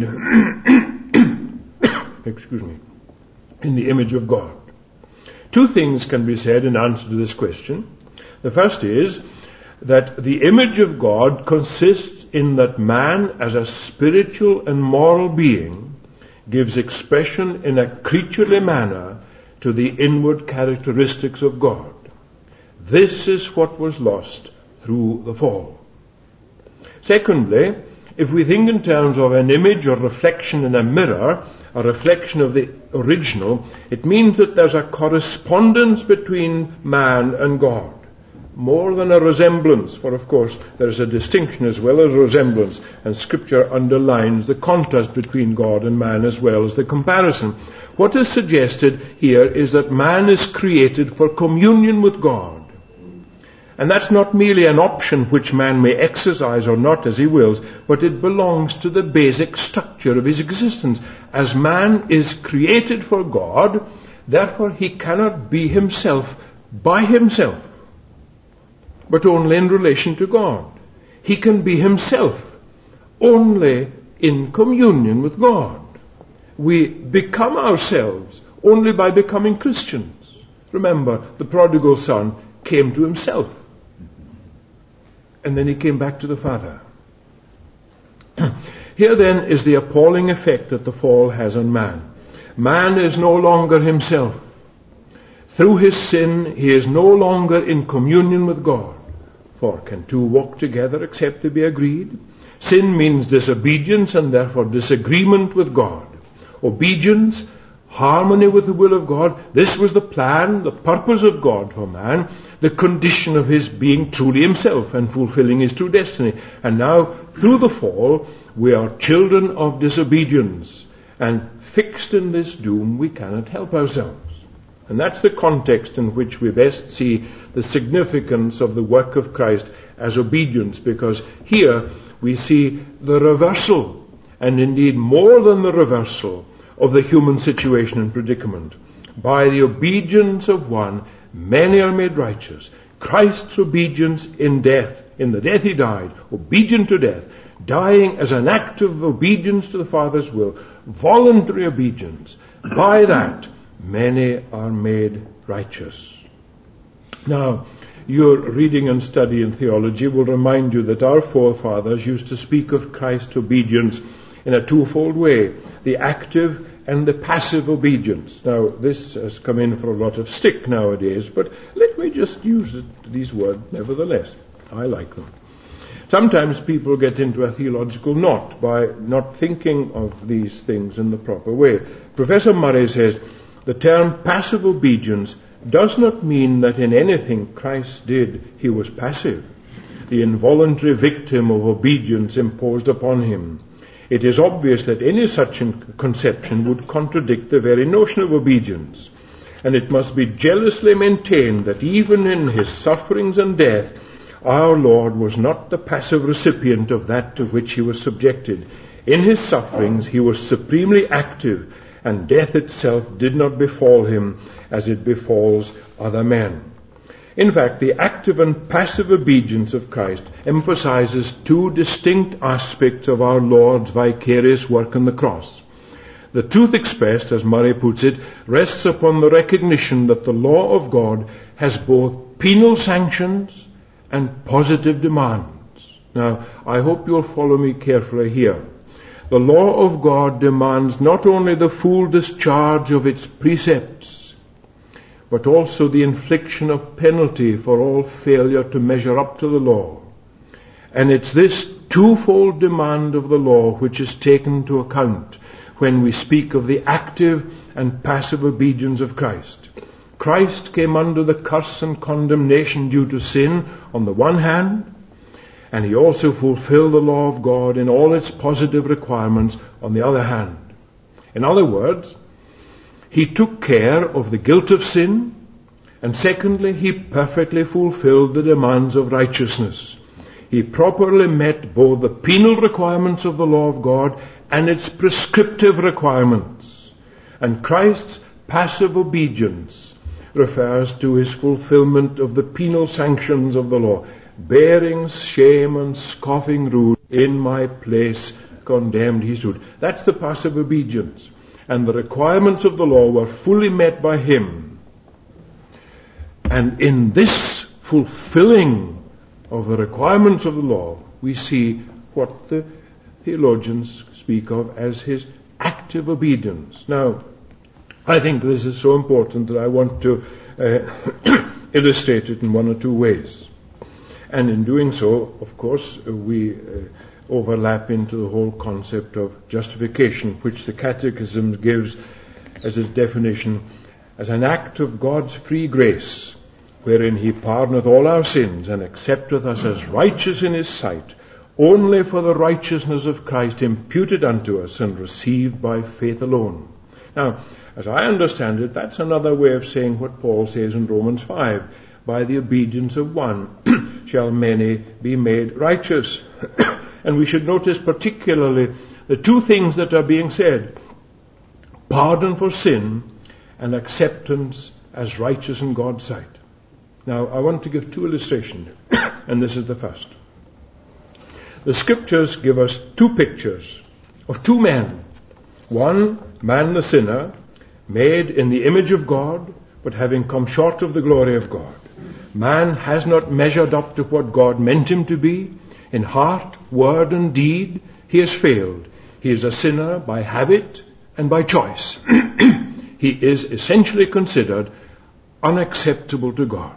Speaker 1: excuse me, in the image of God? Two things can be said in answer to this question. The first is that the image of God consists in that man, as a spiritual and moral being, gives expression in a creaturely manner to the inward characteristics of God. This is what was lost through the fall. Secondly, if we think in terms of an image or reflection in a mirror, a reflection of the original, it means that there's a correspondence between man and God. More than a resemblance, for of course there is a distinction as well as a resemblance, and Scripture underlines the contrast between God and man as well as the comparison. What is suggested here is that man is created for communion with God. And that's not merely an option which man may exercise or not as he wills, but it belongs to the basic structure of his existence. As man is created for God, therefore he cannot be himself by himself, but only in relation to God. He can be himself only in communion with God. We become ourselves only by becoming Christians. Remember, the prodigal son came to himself, and then he came back to the Father. Here then is the appalling effect that the fall has on man. Man is no longer himself. Through his sin, he is no longer in communion with God. For can two walk together except they be agreed? Sin means disobedience and therefore disagreement with God. Obedience, harmony with the will of God. This was the plan, the purpose of God for man, the condition of his being truly himself and fulfilling his true destiny. And now, through the fall, we are children of disobedience and fixed in this doom, we cannot help ourselves. And that's the context in which we best see the significance of the work of Christ as obedience, because here we see the reversal, and indeed more than the reversal, of the human situation and predicament. By the obedience of one, many are made righteous. Christ's obedience in death, in the death he died, obedient to death, dying as an act of obedience to the Father's will, voluntary obedience. By that, many are made righteous. Now, your reading and study in theology will remind you that our forefathers used to speak of Christ's obedience in a twofold way, the active and the passive obedience. Now, this has come in for a lot of stick nowadays, but let me just use it, these words nevertheless. I like them. Sometimes people get into a theological knot by not thinking of these things in the proper way. Professor Murray says, the term passive obedience does not mean that in anything Christ did he was passive, the involuntary victim of obedience imposed upon him. It is obvious that any such conception would contradict the very notion of obedience, and it must be jealously maintained that even in his sufferings and death, our Lord was not the passive recipient of that to which he was subjected. In his sufferings he was supremely active, and death itself did not befall him as it befalls other men. In fact, the active and passive obedience of Christ emphasizes two distinct aspects of our Lord's vicarious work on the cross. The truth expressed, as Murray puts it, rests upon the recognition that the law of God has both penal sanctions and positive demands. Now, I hope you'll follow me carefully here. The law of God demands not only the full discharge of its precepts, but also the infliction of penalty for all failure to measure up to the law. And it's this twofold demand of the law which is taken into account when we speak of the active and passive obedience of Christ. Christ came under the curse and condemnation due to sin on the one hand, and he also fulfilled the law of God in all its positive requirements on the other hand. In other words, he took care of the guilt of sin, and secondly, he perfectly fulfilled the demands of righteousness. He properly met both the penal requirements of the law of God and its prescriptive requirements. And Christ's passive obedience refers to his fulfillment of the penal sanctions of the law, bearing shame and scoffing rude, in my place condemned he stood. That's the passive obedience. And the requirements of the law were fully met by him. And in this fulfilling of the requirements of the law, we see what the theologians speak of as his active obedience. Now, I think this is so important that I want to uh, illustrate it in one or two ways. And in doing so, of course, we uh, overlap into the whole concept of justification, which the Catechism gives as its definition as an act of God's free grace, wherein he pardoneth all our sins and accepteth us as righteous in his sight, only for the righteousness of Christ imputed unto us and received by faith alone. Now, as I understand it, that's another way of saying what Paul says in Romans five, by the obedience of one shall many be made righteous. And we should notice particularly the two things that are being said: pardon for sin and acceptance as righteous in God's sight. Now, I want to give two illustrations, and this is the first. The scriptures give us two pictures of two men. One, man the sinner, made in the image of God, but having come short of the glory of God. Man has not measured up to what God meant him to be. In heart, word, and deed, he has failed. He is a sinner by habit and by choice. He is essentially considered unacceptable to God.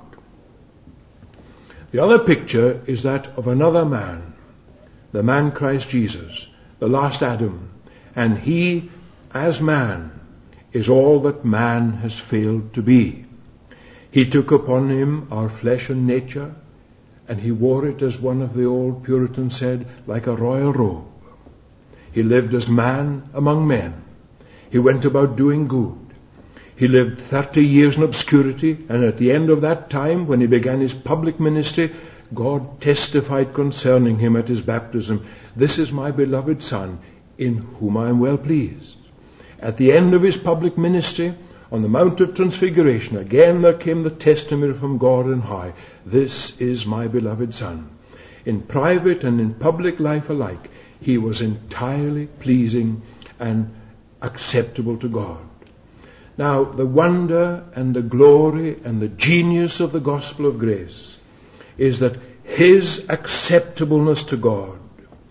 Speaker 1: The other picture is that of another man, the man Christ Jesus, the last Adam, and he, as man, is all that man has failed to be. He took upon him our flesh and nature, and he wore it, as one of the old Puritans said, like a royal robe. He lived as man among men. He went about doing good. He lived thirty years in obscurity, and at the end of that time, when he began his public ministry, God testified concerning him at his baptism, "This is my beloved Son, in whom I am well pleased." At the end of his public ministry, on the Mount of Transfiguration, again there came the testimony from God on high, "This is my beloved Son." In private and in public life alike, he was entirely pleasing and acceptable to God. Now, the wonder and the glory and the genius of the gospel of grace is that his acceptableness to God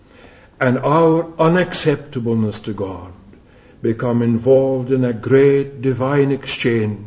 Speaker 1: and our unacceptableness to God become involved in a great divine exchange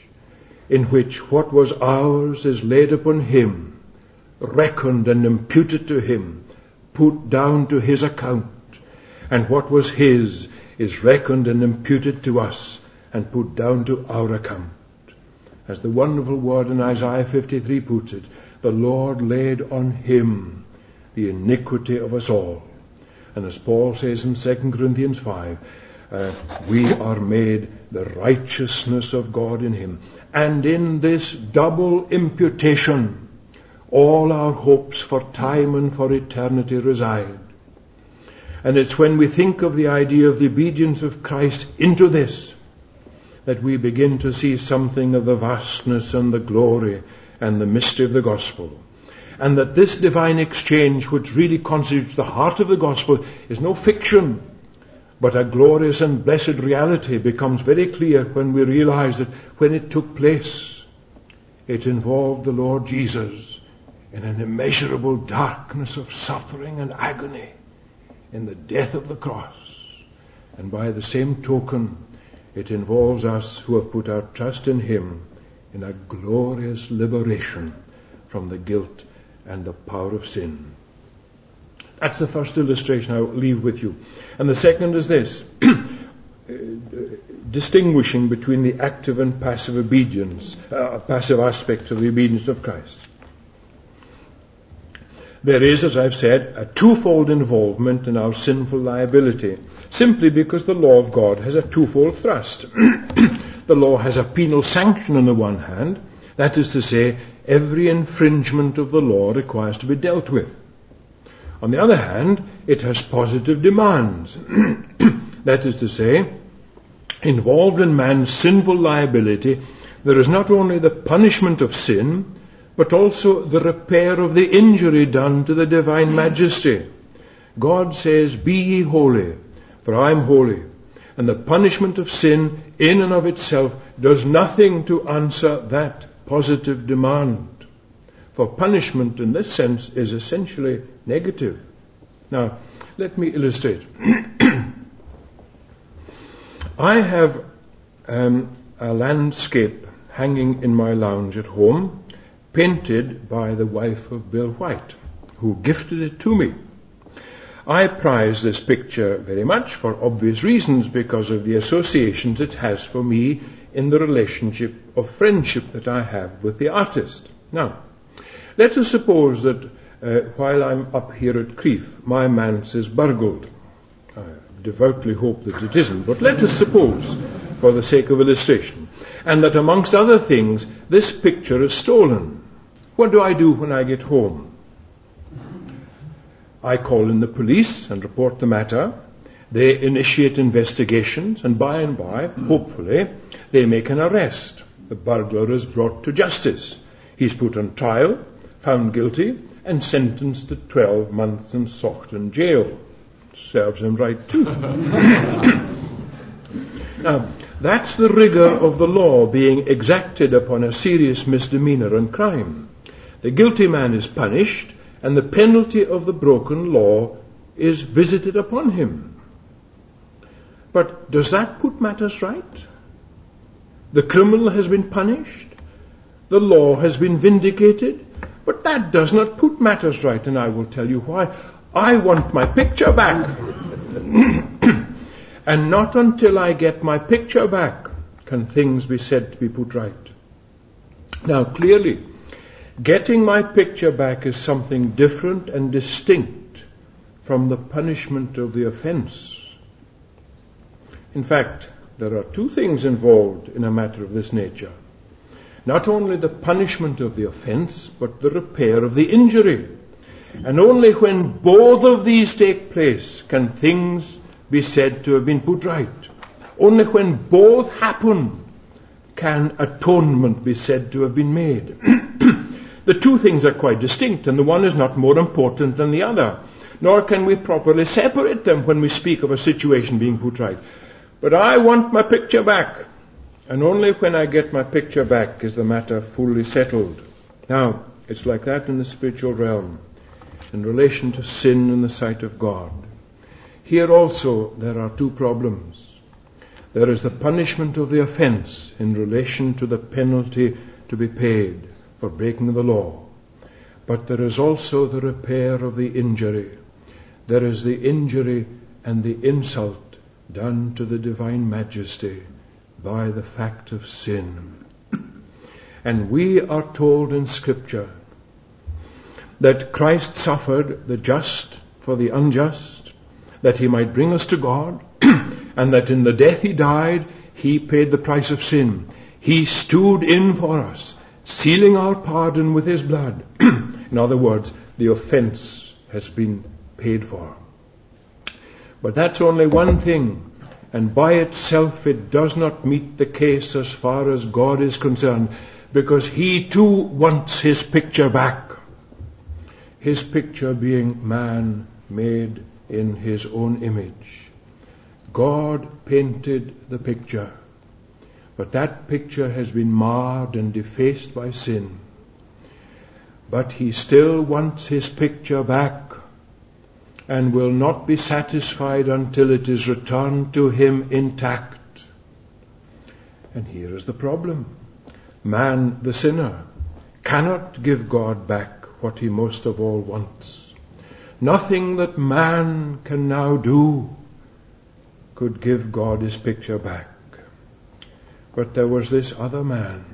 Speaker 1: in which what was ours is laid upon him, reckoned and imputed to him, put down to his account, and what was his is reckoned and imputed to us and put down to our account. As the wonderful word in Isaiah fifty-three puts it, the Lord laid on him the iniquity of us all. And as Paul says in Second Corinthians five, uh, we are made the righteousness of God in him. And in this double imputation, all our hopes for time and for eternity reside. And it's when we think of the idea of the obedience of Christ into this, that we begin to see something of the vastness and the glory and the mystery of the gospel. And that this divine exchange, which really constitutes the heart of the gospel, is no fiction, but a glorious and blessed reality, becomes very clear when we realize that when it took place, it involved the Lord Jesus in an immeasurable darkness of suffering and agony in the death of the cross. And by the same token, it involves us who have put our trust in him in a glorious liberation from the guilt and the power of sin. That's the first illustration I'll leave with you. And the second is this, distinguishing between the active and passive obedience, uh, passive aspects of the obedience of Christ. There is, as I've said, a twofold involvement in our sinful liability, simply because the law of God has a twofold thrust. The law has a penal sanction on the one hand, that is to say, every infringement of the law requires to be dealt with. On the other hand, it has positive demands. That is to say, involved in man's sinful liability, there is not only the punishment of sin, but also the repair of the injury done to the divine majesty. God says, "Be ye holy, for I am holy." And the punishment of sin in and of itself does nothing to answer that positive demand. For punishment in this sense is essentially negative. Now, let me illustrate. I have um, a landscape hanging in my lounge at home, painted by the wife of Bill White, who gifted it to me. I prize this picture very much for obvious reasons, because of the associations it has for me in the relationship of friendship that I have with the artist. Now, let us suppose that uh, while I'm up here at Crieff, my manse is burgled. I devoutly hope that it isn't, but let us suppose, for the sake of illustration, and that amongst other things, this picture is stolen. What do I do when I get home? I call in the police and report the matter. They initiate investigations, and by and by, hopefully, they make an arrest. The burglar is brought to justice. He's put on trial, found guilty, and sentenced to twelve months in Saughton jail. Serves him right too. Now, that's the rigor of the law being exacted upon a serious misdemeanor and crime. The guilty man is punished, and the penalty of the broken law is visited upon him. But does that put matters right? The criminal has been punished, the law has been vindicated, but that does not put matters right, and I will tell you why. I want my picture back. And not until I get my picture back can things be said to be put right. Now, clearly, getting my picture back is something different and distinct from the punishment of the offense. In fact, there are two things involved in a matter of this nature. Not only the punishment of the offence, but the repair of the injury. And only when both of these take place can things be said to have been put right. Only when both happen can atonement be said to have been made. The two things are quite distinct, and the one is not more important than the other. Nor can we properly separate them when we speak of a situation being put right. But I want my picture back. And only when I get my picture back is the matter fully settled. Now, it's like that in the spiritual realm, in relation to sin in the sight of God. Here also there are two problems. There is the punishment of the offence in relation to the penalty to be paid for breaking the law. But there is also the repair of the injury. There is the injury and the insult done to the divine majesty by the fact of sin. And we are told in Scripture that Christ suffered the just for the unjust, that he might bring us to God, and that in the death he died, he paid the price of sin. He stood in for us, sealing our pardon with his blood. In other words, the offence has been paid for. But that's only one thing. And by itself it does not meet the case as far as God is concerned, because he too wants his picture back. His picture being man made in his own image. God painted the picture, but that picture has been marred and defaced by sin. But he still wants his picture back, and will not be satisfied until it is returned to him intact. And here is the problem. Man, the sinner, cannot give God back what he most of all wants. Nothing that man can now do could give God his picture back. But there was this other man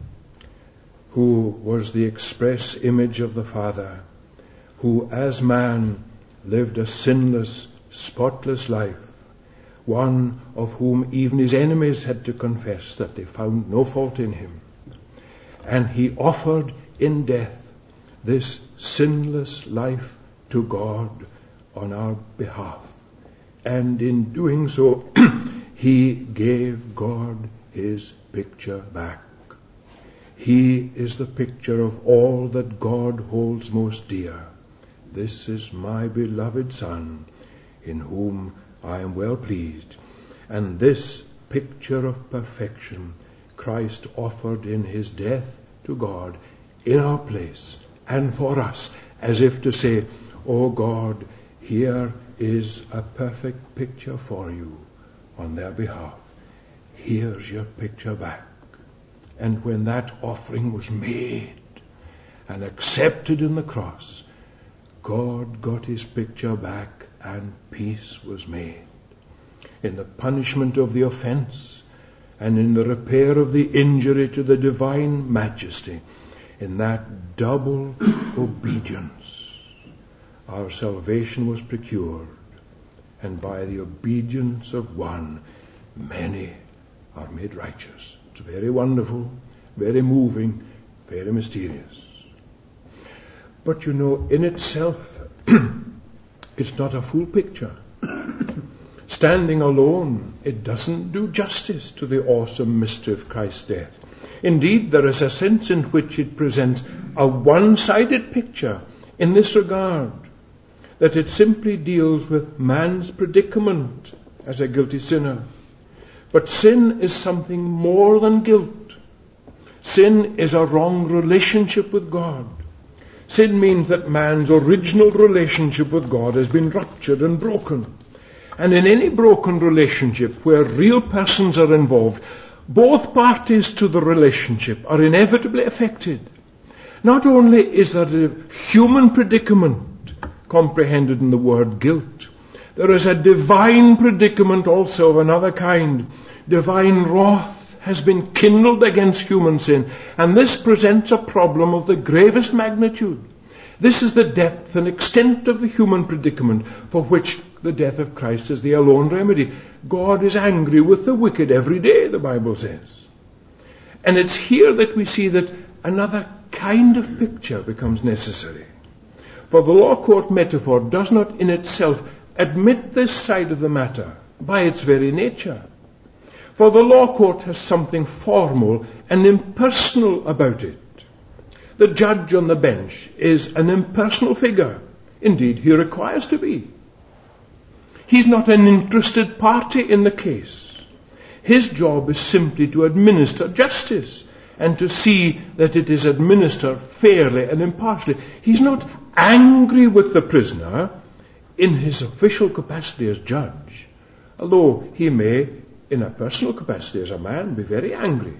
Speaker 1: who was the express image of the Father, who as man lived a sinless, spotless life, one of whom even his enemies had to confess that they found no fault in him. And he offered in death this sinless life to God on our behalf. And in doing so, he gave God his picture back. He is the picture of all that God holds most dear. This is my beloved Son, in whom I am well pleased. And this picture of perfection Christ offered in his death to God in our place and for us, as if to say, "O God, here is a perfect picture for you on their behalf. Here's your picture back." And when that offering was made and accepted in the cross, God got his picture back and peace was made. In the punishment of the offense and in the repair of the injury to the divine majesty, in that double obedience, our salvation was procured. And by the obedience of one, many are made righteous. It's very wonderful, very moving, very mysterious. But you know, in itself, it's not a full picture. Standing alone, it doesn't do justice to the awesome mystery of Christ's death. Indeed, there is a sense in which it presents a one-sided picture in this regard, that it simply deals with man's predicament as a guilty sinner. But sin is something more than guilt. Sin is a wrong relationship with God. Sin means that man's original relationship with God has been ruptured and broken. And in any broken relationship where real persons are involved, both parties to the relationship are inevitably affected. Not only is there a human predicament comprehended in the word guilt, there is a divine predicament also of another kind. Divine wrath has been kindled against human sin, and this presents a problem of the gravest magnitude. This is the depth and extent of the human predicament for which the death of Christ as the alone remedy. God is angry with the wicked every day, the Bible says. And it's here that we see that another kind of picture becomes necessary. For the law court metaphor does not in itself admit this side of the matter by its very nature. For the law court has something formal and impersonal about it. The judge on the bench is an impersonal figure. Indeed, he requires to be. He's not an interested party in the case. His job is simply to administer justice and to see that it is administered fairly and impartially. He's not angry with the prisoner in his official capacity as judge, although he may, in a personal capacity as a man, be very angry.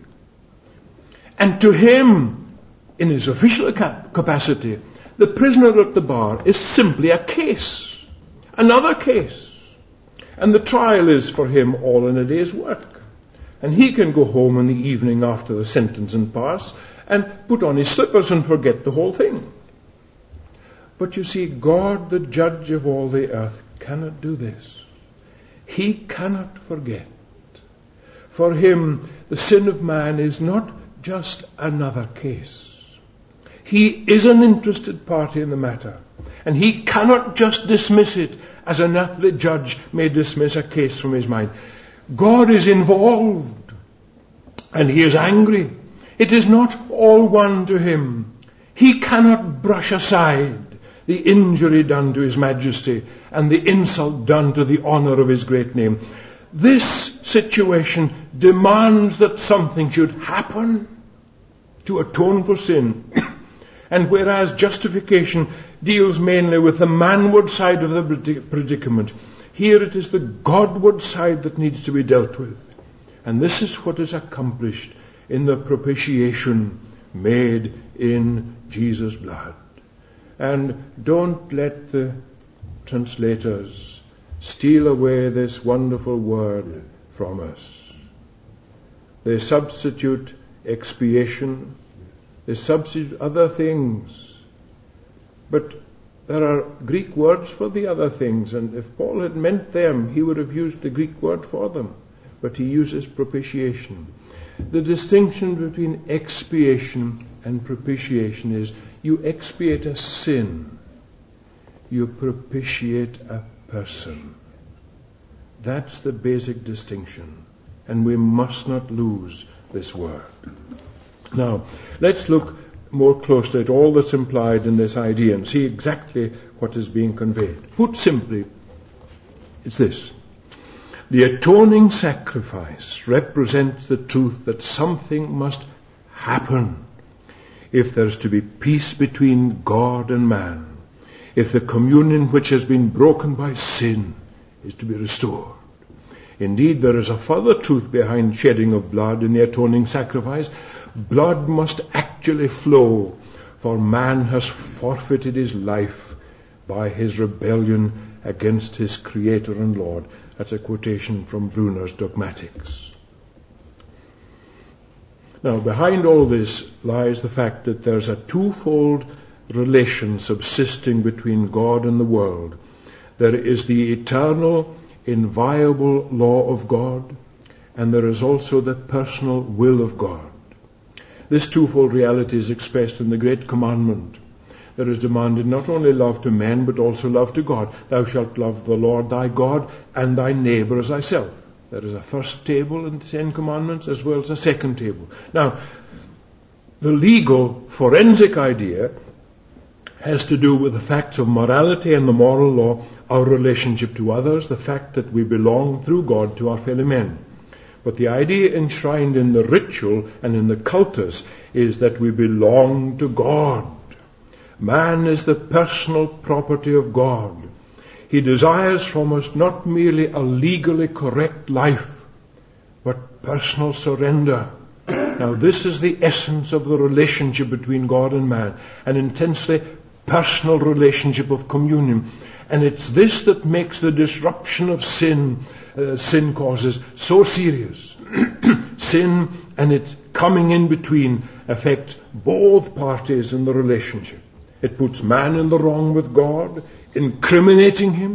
Speaker 1: And to him, in his official capacity, the prisoner at the bar is simply a case, another case. And the trial is for him all in a day's work. And he can go home in the evening after the sentencing pass and put on his slippers and forget the whole thing. But you see, God, the judge of all the earth, cannot do this. He cannot forget. For him, the sin of man is not just another case. He is an interested party in the matter, and he cannot just dismiss it as an earthly judge may dismiss a case from his mind. God is involved, and he is angry. It is not all one to him. He cannot brush aside the injury done to his majesty and the insult done to the honor of his great name. This situation demands that something should happen to atone for sin. And whereas justification deals mainly with the manward side of the predicament, here it is the Godward side that needs to be dealt with. And this is what is accomplished in the propitiation made in Jesus' blood. And don't let the translators steal away this wonderful word from us. They substitute expiation. They substitute other things. But there are Greek words for the other things, and if Paul had meant them, he would have used the Greek word for them. But he uses propitiation. The distinction between expiation and propitiation is you expiate a sin, you propitiate a person. That's the basic distinction, and we must not lose this word. Now, let's look more closely at all that's implied in this idea and see exactly what is being conveyed. Put simply, it's this. The atoning sacrifice represents the truth that something must happen if there is to be peace between God and man, if the communion which has been broken by sin is to be restored. Indeed, there is a further truth behind shedding of blood in the atoning sacrifice. Blood must actually flow, for man has forfeited his life by his rebellion against his Creator and Lord. That's a quotation from Brunner's Dogmatics. Now, behind all this lies the fact that there's a twofold relation subsisting between God and the world. There is the eternal, inviolable law of God, and there is also the personal will of God. This twofold reality is expressed in the Great Commandment. There is demanded not only love to men, but also love to God. Thou shalt love the Lord thy God and thy neighbour as thyself. There is a first table in the Ten Commandments as well as a second table. Now, the legal, forensic idea has to do with the facts of morality and the moral law, our relationship to others, the fact that we belong through God to our fellow men. But the idea enshrined in the ritual and in the cultus is that we belong to God. Man is the personal property of God. He desires from us not merely a legally correct life, but personal surrender. Now, this is the essence of the relationship between God and man, an intensely personal relationship of communion. And it's this that makes the disruption of sin, uh, sin causes so serious. Sin and its coming in between affects both parties in the relationship. It puts man in the wrong with God, incriminating him,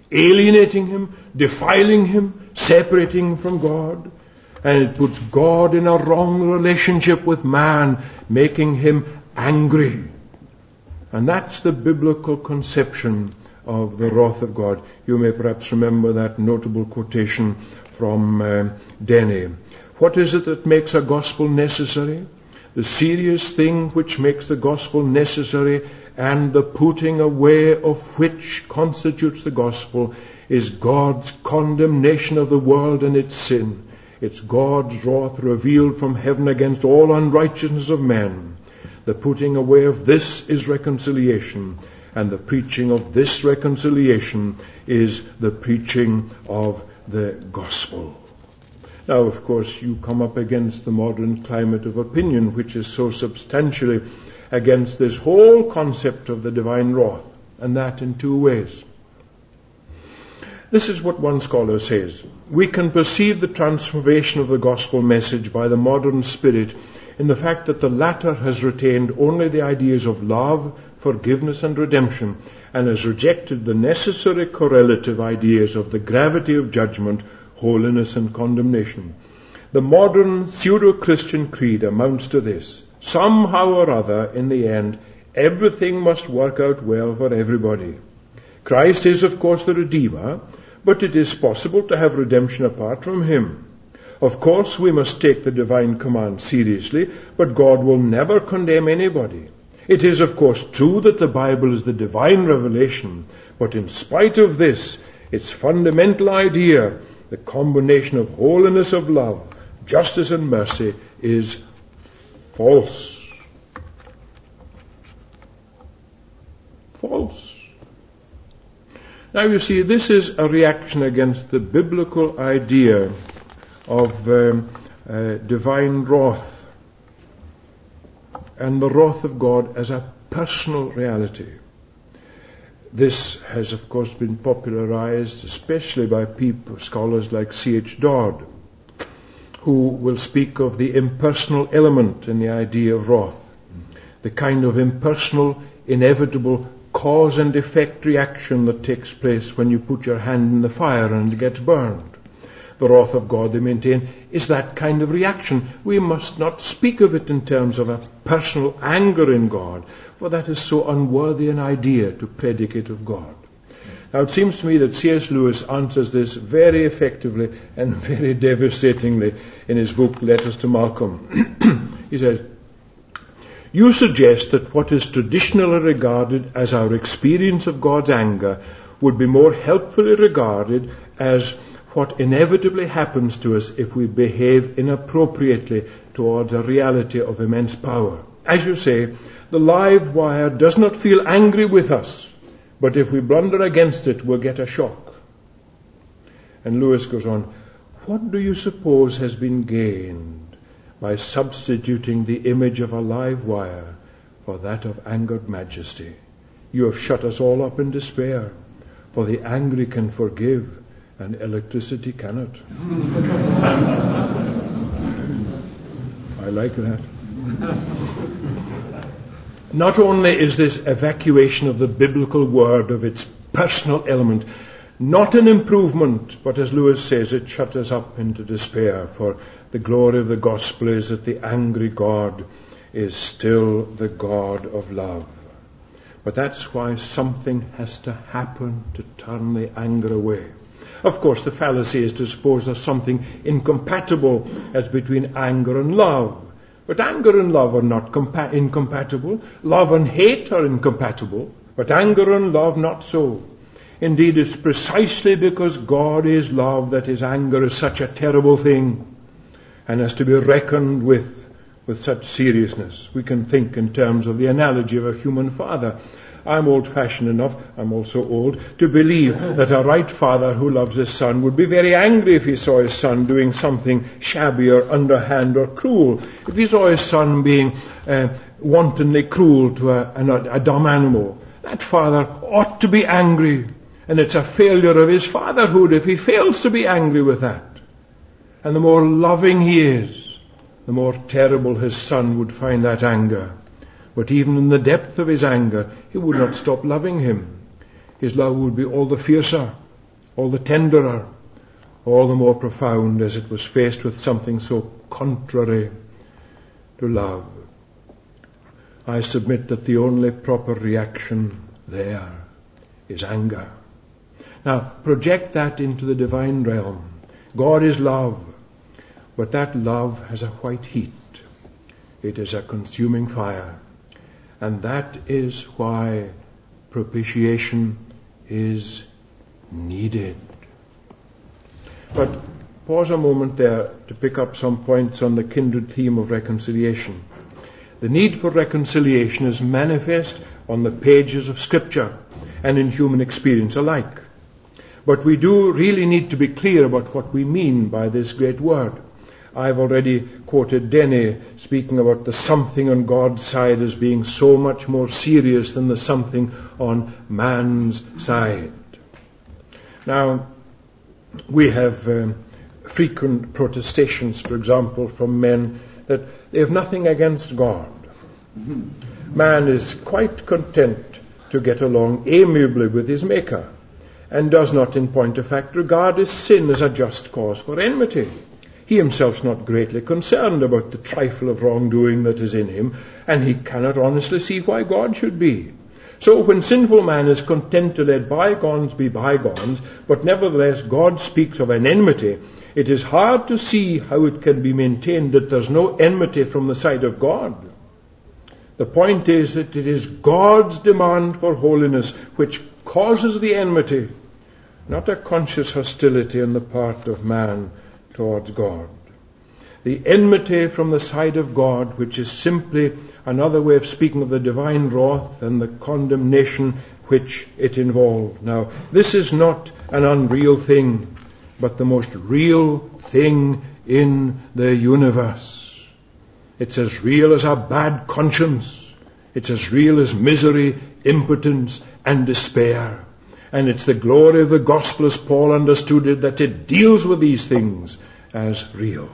Speaker 1: alienating him, defiling him, separating him from God. And it puts God in a wrong relationship with man, making him angry. And that's the biblical conception of the wrath of God. You may perhaps remember that notable quotation from uh, Denny. What is it that makes a gospel necessary? The serious thing which makes the gospel necessary and the putting away of which constitutes the gospel is God's condemnation of the world and its sin. It's God's wrath revealed from heaven against all unrighteousness of men. The putting away of this is reconciliation, and the preaching of this reconciliation is the preaching of the gospel. Now, of course, you come up against the modern climate of opinion, which is so substantially against this whole concept of the divine wrath, and that in two ways. This is what one scholar says. We can perceive the transformation of the gospel message by the modern spirit in the fact that the latter has retained only the ideas of love, forgiveness and redemption, and has rejected the necessary correlative ideas of the gravity of judgment, holiness and condemnation. The modern pseudo-Christian creed amounts to this. Somehow or other, in the end, everything must work out well for everybody. Christ is, of course, the Redeemer, but it is possible to have redemption apart from him. Of course, we must take the divine command seriously, but God will never condemn anybody. It is, of course, true that the Bible is the divine revelation, but in spite of this, its fundamental idea, the combination of holiness of love, justice and mercy, is false. False. Now you see, this is a reaction against the biblical idea of um, uh, divine wrath and the wrath of God as a personal reality. This has, of course, been popularized, especially by people, scholars like C H Dodd, who will speak of the impersonal element in the idea of wrath, the kind of impersonal, inevitable cause and effect reaction that takes place when you put your hand in the fire and it gets burned. The wrath of God, they maintain, is that kind of reaction. We must not speak of it in terms of a personal anger in God, for that is so unworthy an idea to predicate of God. Now it seems to me that C S Lewis answers this very effectively and very devastatingly in his book Letters to Malcolm. He says, "You suggest that what is traditionally regarded as our experience of God's anger would be more helpfully regarded as what inevitably happens to us if we behave inappropriately towards a reality of immense power. As you say, the live wire does not feel angry with us, but if we blunder against it, we'll get a shock." And Lewis goes on, "What do you suppose has been gained by substituting the image of a live wire for that of angered majesty? You have shut us all up in despair, for the angry can forgive, and electricity cannot." I like that. Not only is this evacuation of the biblical word of its personal element not an improvement, but as Lewis says, it shut us up into despair, for the glory of the gospel is that the angry God is still the God of love. But that's why something has to happen to turn the anger away. Of course, the fallacy is to suppose there's something incompatible as between anger and love. But anger and love are not compa- incompatible. Love and hate are incompatible, but anger and love not so. Indeed, it's precisely because God is love that his anger is such a terrible thing and has to be reckoned with with such seriousness. We can think in terms of the analogy of a human father. I'm old-fashioned enough, I'm also old, to believe that a right father who loves his son would be very angry if he saw his son doing something shabby or underhand or cruel. If he saw his son being uh, wantonly cruel to a, a, a dumb animal, that father ought to be angry. And it's a failure of his fatherhood if he fails to be angry with that. And the more loving he is, the more terrible his son would find that anger. But even in the depth of his anger, he would not stop loving him. His love would be all the fiercer all the tenderer, all the more profound as it was faced with something so contrary to love. I submit that the only proper reaction there is anger. Now, project that into the divine realm. God is love, but that love has a white heat. It is a consuming fire. And that is why propitiation is needed. But pause a moment there to pick up some points on the kindred theme of reconciliation. The need for reconciliation is manifest on the pages of Scripture and in human experience alike. But we do really need to be clear about what we mean by this great word. I've already quoted Denny speaking about the something on God's side as being so much more serious than the something on man's side. Now, we have um, frequent protestations, for example, from men that they have nothing against God. Man is quite content to get along amiably with his Maker, and does not, in point of fact, regard his sin as a just cause for enmity. He himself's not greatly concerned about the trifle of wrongdoing that is in him, and he cannot honestly see why God should be. So when sinful man is content to let bygones be bygones, but nevertheless God speaks of an enmity, it is hard to see how it can be maintained that there's no enmity from the side of God. The point is that it is God's demand for holiness which causes the enmity, not a conscious hostility on the part of man towards God. The enmity from the side of God, which is simply another way of speaking of the divine wrath and the condemnation which it involved. Now, this is not an unreal thing, but the most real thing in the universe. It's as real as a bad conscience. It's as real as misery, impotence, and despair. And it's the glory of the gospel, as Paul understood it, that it deals with these things as real.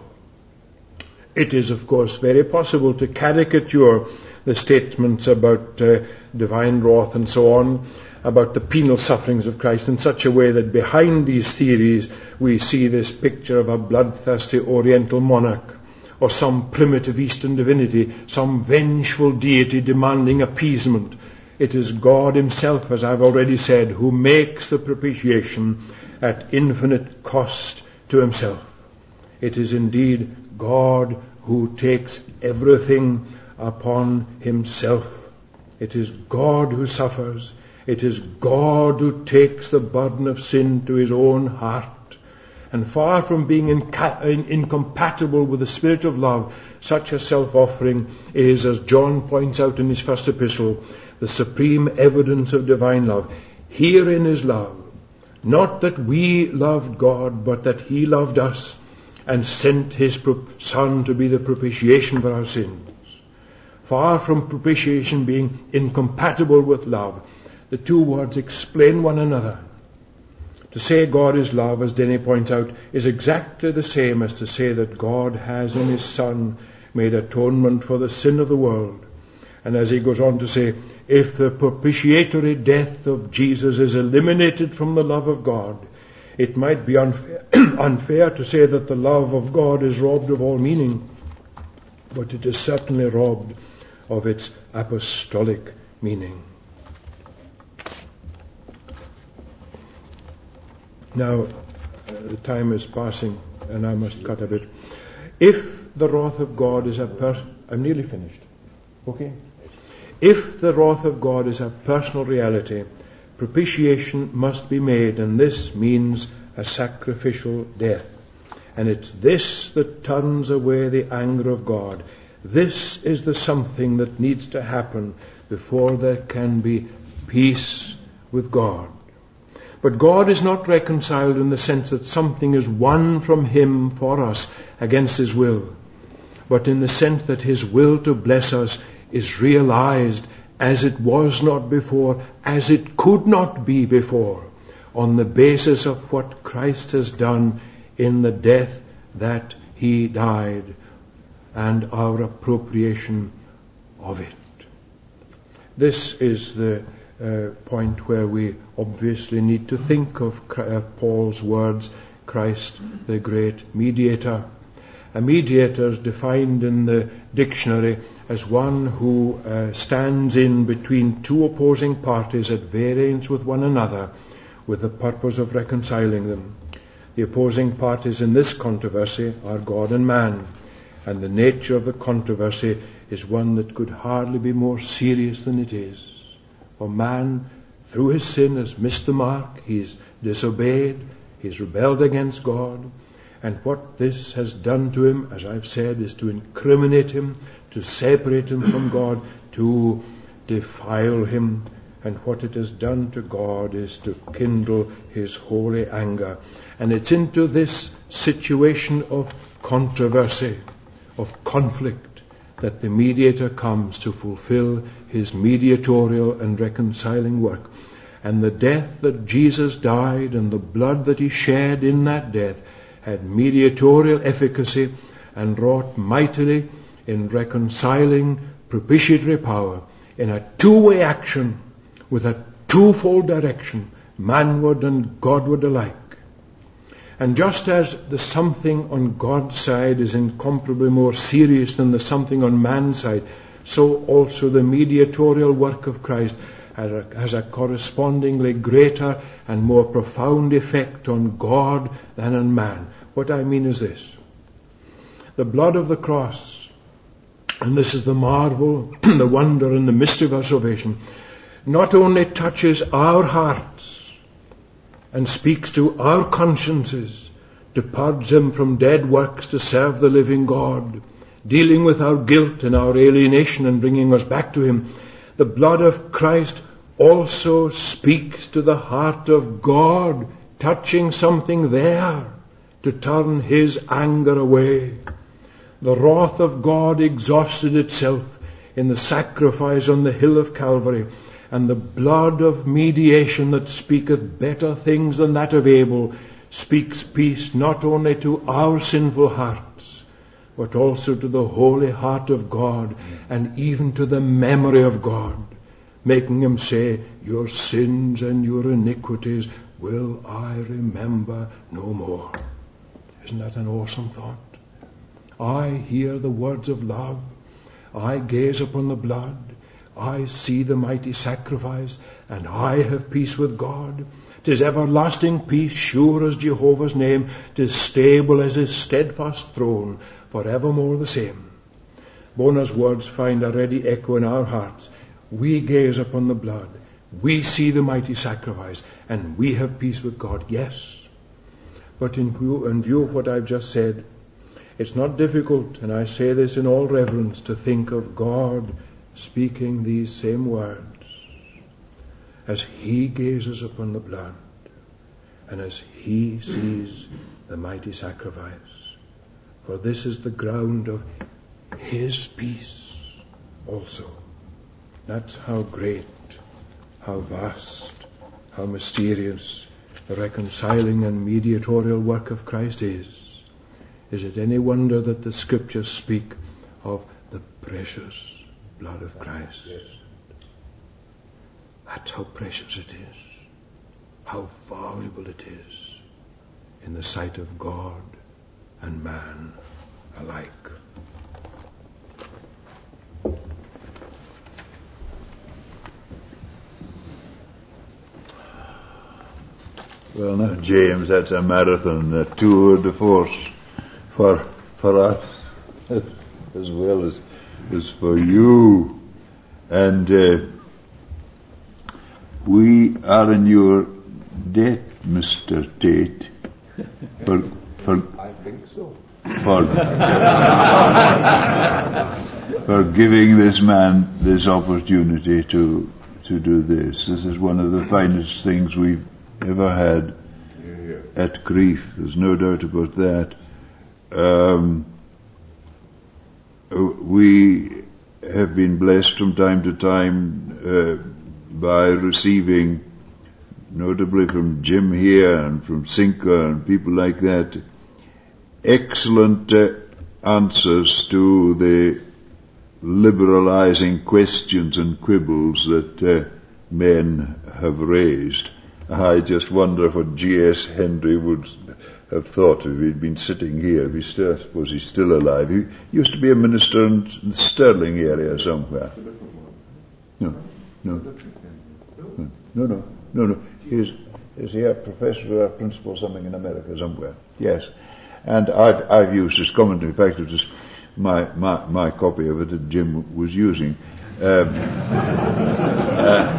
Speaker 1: It is, of course, very possible to caricature the statements about uh, divine wrath and so on, about the penal sufferings of Christ, in such a way that behind these theories we see this picture of a bloodthirsty oriental monarch, or some primitive Eastern divinity, some vengeful deity demanding appeasement. It is God himself, as I've already said, who makes the propitiation at infinite cost to himself. It is indeed God who takes everything upon himself. It is God who suffers. It is God who takes the burden of sin to his own heart. And far from being inca- in- incompatible with the spirit of love, such a self-offering is, as John points out in his first epistle, the supreme evidence of divine love. Herein is love, not that we loved God, but that he loved us and sent his pro- Son to be the propitiation for our sins. Far from propitiation being incompatible with love, the two words explain one another. To say God is love, as Denny points out, is exactly the same as to say that God has in his Son made atonement for the sin of the world. And as he goes on to say, if the propitiatory death of Jesus is eliminated from the love of God, it might be unfair, unfair to say that the love of God is robbed of all meaning, but it is certainly robbed of its apostolic meaning. Now, uh, the time is passing and I must cut a bit. If the wrath of God is a person... I'm nearly finished. Okay? If the wrath of God is a personal reality, propitiation must be made, and this means a sacrificial death. And it's this that turns away the anger of God. This is the something that needs to happen before there can be peace with God. But God is not reconciled in the sense that something is won from him for us against his will, but in the sense that his will to bless us is realized as it was not before, as it could not be before, on the basis of what Christ has done in the death that he died and our appropriation of it. This is the uh, point where we obviously need to think of, of Paul's words, Christ the great mediator. A mediator is defined in the dictionary as one who uh, stands in between two opposing parties at variance with one another with the purpose of reconciling them. The opposing parties in this controversy are God and man, and the nature of the controversy is one that could hardly be more serious than it is. For man, through his sin, has missed the mark, he's disobeyed, he's rebelled against God, and what this has done to him, as I've said, is to incriminate him, to separate him from God, to defile him. And what it has done to God is to kindle his holy anger. And it's into this situation of controversy, of conflict, that the mediator comes to fulfill his mediatorial and reconciling work. And the death that Jesus died and the blood that he shed in that death had mediatorial efficacy and wrought mightily in reconciling propitiatory power in a two-way action with a twofold direction, manward and Godward alike. And just as the something on God's side is incomparably more serious than the something on man's side, so also the mediatorial work of Christ has a, has a correspondingly greater and more profound effect on God than on man. What I mean is this. The blood of the cross, and this is the marvel, the wonder and the mystery of our salvation, not only touches our hearts and speaks to our consciences to purge them from dead works to serve the living God, dealing with our guilt and our alienation and bringing us back to Him. The blood of Christ also speaks to the heart of God, touching something there to turn His anger away. The wrath of God exhausted itself in the sacrifice on the hill of Calvary, and the blood of mediation that speaketh better things than that of Abel speaks peace not only to our sinful hearts, but also to the holy heart of God, and even to the memory of God, making Him say, your sins and your iniquities will I remember no more. Isn't that an awesome thought? I hear the words of love. I gaze upon the blood. I see the mighty sacrifice, and I have peace with God. 'Tis everlasting peace, sure as Jehovah's name. 'Tis stable as His steadfast throne, forevermore the same. Bona's words find a ready echo in our hearts. We gaze upon the blood. We see the mighty sacrifice, and we have peace with God. Yes. But in view, in view of what I've just said, it's not difficult, and I say this in all reverence, to think of God speaking these same words as He gazes upon the blood and as He sees the mighty sacrifice. For this is the ground of His peace also. That's how great, how vast, how mysterious the reconciling and mediatorial work of Christ is. Is it any wonder that the Scriptures speak of the precious blood of Christ? Yes. That's how precious it is, how valuable it is in the sight of God and man alike.
Speaker 3: Well, now, James, that's a marathon, a tour de force for for us as well as as for you. And uh, we are in your debt, Mister Tate, for for
Speaker 2: I think so.
Speaker 3: For, for giving this man this opportunity to to do this. This is one of the finest things we've ever had at Grief. There's no doubt about that. Um, we have been blessed from time to time uh, by receiving, notably from Jim here and from Cinco and people like that, excellent uh, answers to the liberalizing questions and quibbles that uh, men have raised. I just wonder what G S Henry would have thought if he'd been sitting here. If he still, I suppose he's still alive. He used to be a minister in the Stirling area somewhere. No, no, no, no, no, no. He's, is he a professor or a principal or something in America somewhere? Yes. And I've, I've used his commentary. In fact, it was my, my, my copy of it that Jim was using. Um, uh,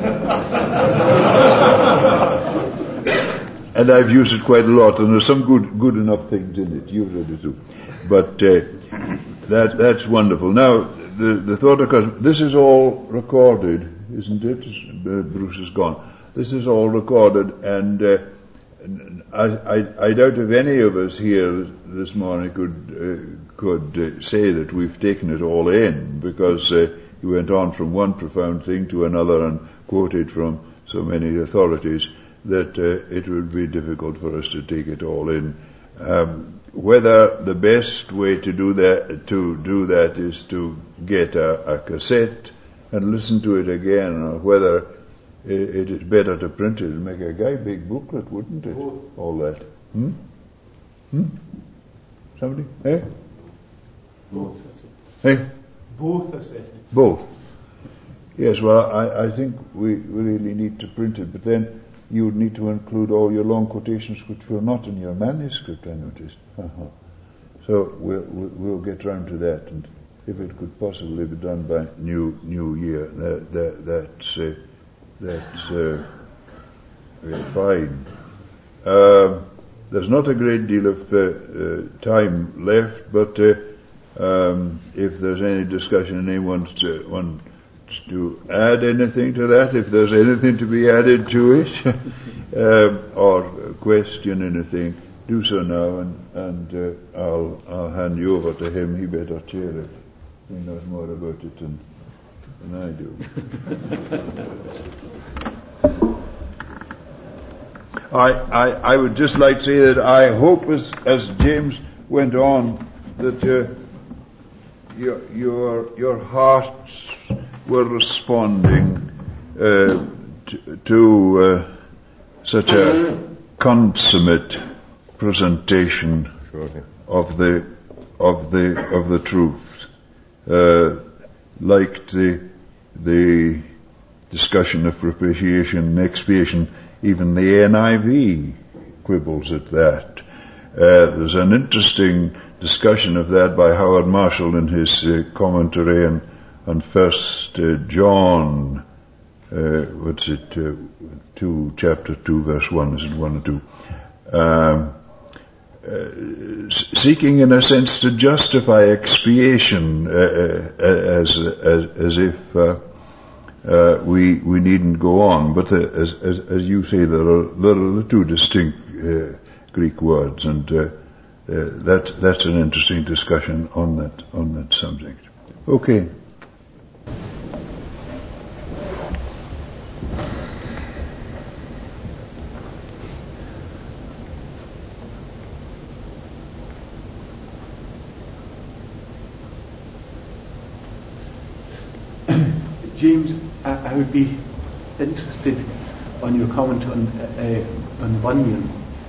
Speaker 3: and I've used it quite a lot, and there's some good, good enough things in it. You've read it too. But, uh, that, that's wonderful. Now, the, the thought occurs, this is all recorded, isn't it? Uh, Bruce is gone. This is all recorded, and, uh, I, I, I doubt if any of us here this morning could, uh, could uh, say that we've taken it all in, because, uh, he went on from one profound thing to another and quoted from so many authorities that uh, it would be difficult for us to take it all in. Um, whether the best way to do that to do that is to get a, a cassette and listen to it again, or whether it, it is better to print it and make a guy big booklet, wouldn't it? Both. All that. Hmm? Hmm? Somebody? Eh?
Speaker 4: Both.
Speaker 3: Eh?
Speaker 4: Both, I said.
Speaker 3: Both. Yes, well, I, I think we really need to print it, but then you would need to include all your long quotations which were not in your manuscript, I noticed. Uh-huh. So we'll, we'll get round to that, and if it could possibly be done by New New Year, that, that, that's, uh, that's uh, uh, fine. Uh, there's not a great deal of uh, uh, time left, but uh, um, if there's any discussion, anyone wants to, wants to add anything to that, if there's anything to be added to it, um, or question anything, do so now, and, and uh, I'll I'll hand you over to him. He better chair it. He knows more about it than, than I do. I, I I would just like to say that I hope, as as James went on, that uh, your your your hearts were responding uh, to, to uh, such a consummate presentation Surely. of the of the of the truth, uh, like the the discussion of propitiation and expiation. Even the N I V quibbles at that. Uh, there's an interesting discussion of that by Howard Marshall in his uh, commentary on, on First uh, John. Uh, what's it? Uh, two, chapter two, verse one. Is it one or two? Um, uh, seeking, in a sense, to justify expiation, uh, uh, as as as if. Uh, Uh, we we needn't go on, but uh, as, as as you say, there are there are the two distinct uh, Greek words, and uh, uh, that that's an interesting discussion on that on that subject. Okay.
Speaker 4: James, I, I would be interested on your comment on uh, on Bunyan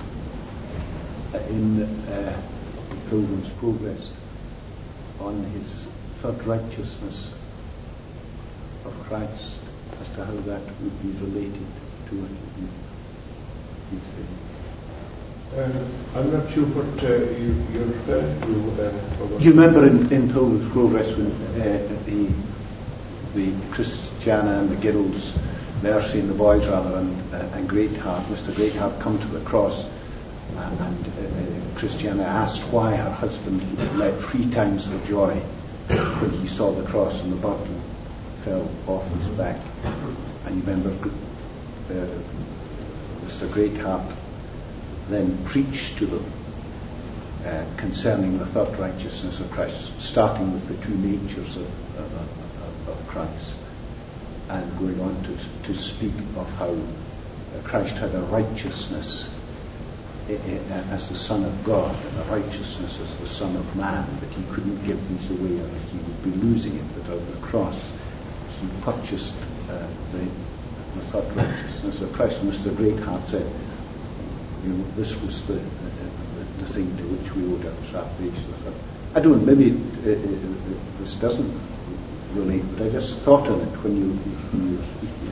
Speaker 4: in uh, Pilgrim's Progress, on his third righteousness of Christ, as to how that would be related to what you say.
Speaker 1: Uh, I'm not sure what uh, you, you're referring to. Uh,
Speaker 4: you remember in, in Pilgrim's Progress when uh, the the Christiana and the Giddles, Mercy and the boys rather, and, uh, and Greatheart, Mister Greatheart, come to the cross, uh, and uh, uh, Christiana asked why her husband leapt three times for joy when he saw the cross and the burden fell off his back. And you remember uh, Mister Greatheart then preached to them uh, concerning the third righteousness of Christ, starting with the two natures of, of, of Christ, and going on to to speak of how Christ had a righteousness as the Son of God and a righteousness as the Son of Man, but he couldn't give these away or he would be losing it, but on the cross he purchased uh, the third righteousness of Christ. Mister Greatheart said, you know, this was the, the, the thing to which we owed our salvation. I don't know, maybe it, it, it, this doesn't relate, but I just thought of it when you, when you were speaking.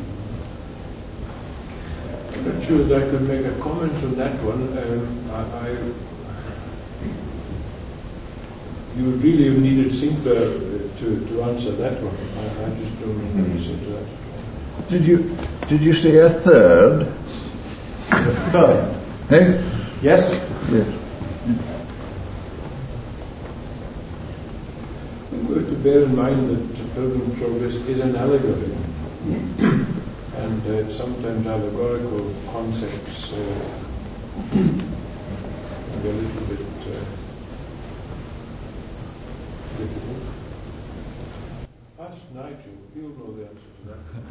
Speaker 1: I'm not sure that I could make a comment on that one. Um, I, I, you really needed Sinclair to, to answer that one. I, I just don't know the answer to that.
Speaker 3: Did you did you say a third?
Speaker 4: Third.
Speaker 3: Hey?
Speaker 4: Yes?
Speaker 3: Yes.
Speaker 1: We have to bear in mind that Pilgrim's Progress is an allegory. And uh, sometimes allegorical concepts uh, can be a little bit uh, difficult. Ask Nigel, he'll know the answer to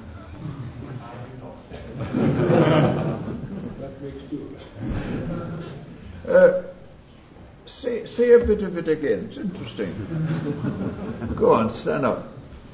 Speaker 1: that. That makes two of us.
Speaker 3: Uh, say, say a bit of it again. It's interesting. Go on, stand up.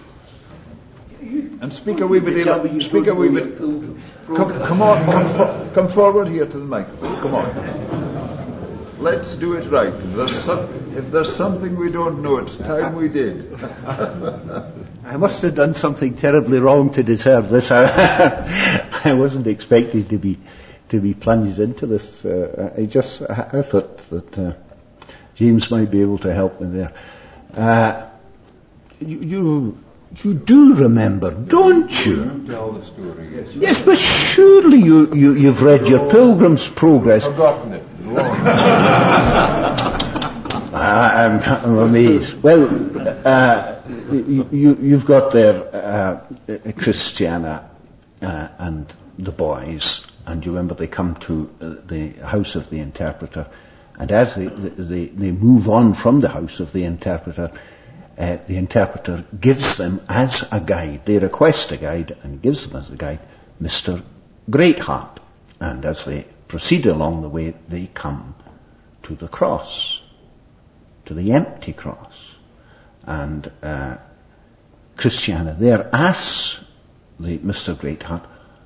Speaker 3: And speak a wee bit. Speak a wee bit. Come, come on, come, for, come forward here to the microphone. Come on. Let's do it right. If there's, some, if there's something we don't know, it's time we did.
Speaker 5: I must have done something terribly wrong to deserve this. I, I wasn't expecting to be to be plunged into this. Uh, I just I, I thought that uh, James might be able to help me there. Uh, you. you You do remember, don't you?
Speaker 2: Tell the story, yes.
Speaker 5: Yes, but surely you, you, you've read your Pilgrim's Progress.
Speaker 2: I've forgotten it.
Speaker 5: I'm, I'm amazed. Well, uh, you, you, you've got there uh, Christiana uh, and the boys, and you remember they come to uh, the house of the interpreter, and as they, they, they move on from the house of the interpreter, Uh, the interpreter gives them as a guide. They request a guide and gives them as a guide Mister Greatheart. And as they proceed along the way, they come to the cross, to the empty cross. And uh, Christiana there asks the Mister Greatheart,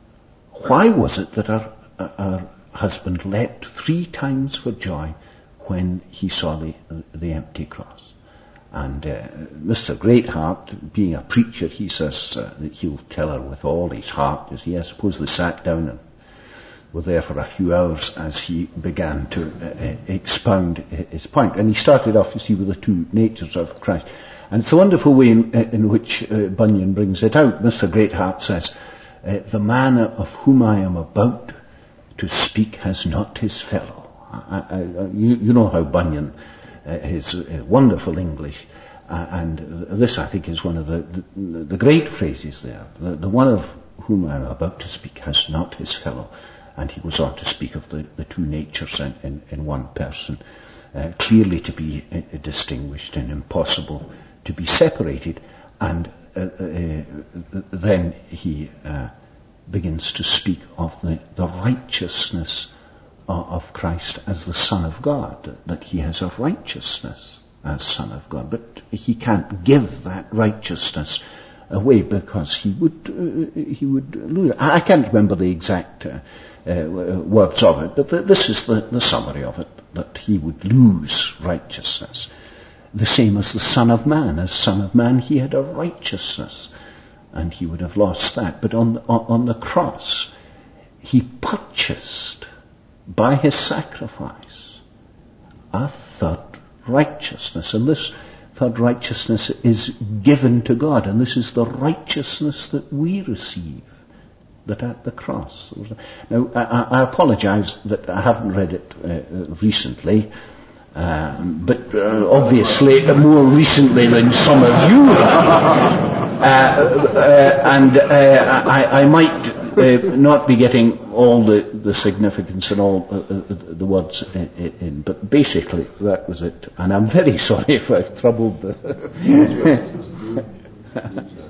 Speaker 5: why was it that our, our husband leapt three times for joy when he saw the, the empty cross? And uh, Mister Greatheart, being a preacher, he says uh, that he'll tell her with all his heart. You see, I suppose they sat down and were there for a few hours as he began to uh, expound his point. And he started off, you see, with the two natures of Christ. And it's a wonderful way in, in which uh, Bunyan brings it out. Mister Greatheart says, uh, the man of whom I am about to speak has not his fellow. I, I, you, you know how Bunyan... Uh, his uh, wonderful English, uh, and this I think is one of the, the, the great phrases there. The, the one of whom I am about to speak has not his fellow, and he goes on to speak of the, the two natures in, in, in one person, uh, clearly to be uh, distinguished and impossible to be separated, and uh, uh, then he uh, begins to speak of the, the righteousness of Christ as the Son of God, that he has a righteousness as Son of God, but he can't give that righteousness away because he would uh, he would lose. I can't remember the exact uh, uh, words of it, but the, this is the, the summary of it, that he would lose righteousness. The same as the Son of Man. As Son of Man, he had a righteousness, and he would have lost that. But on on, on the cross, he purchased by his sacrifice a third righteousness, and this third righteousness is given to God, and this is the righteousness that we receive, that at the cross. Now, I, I apologize that I haven't read it uh, recently, uh, but uh, obviously more recently than some of you uh, uh, and uh, I, I might uh, not be getting all the, the significance and all uh, uh, the words in, in, but basically that was it. And I'm very sorry if I've troubled the...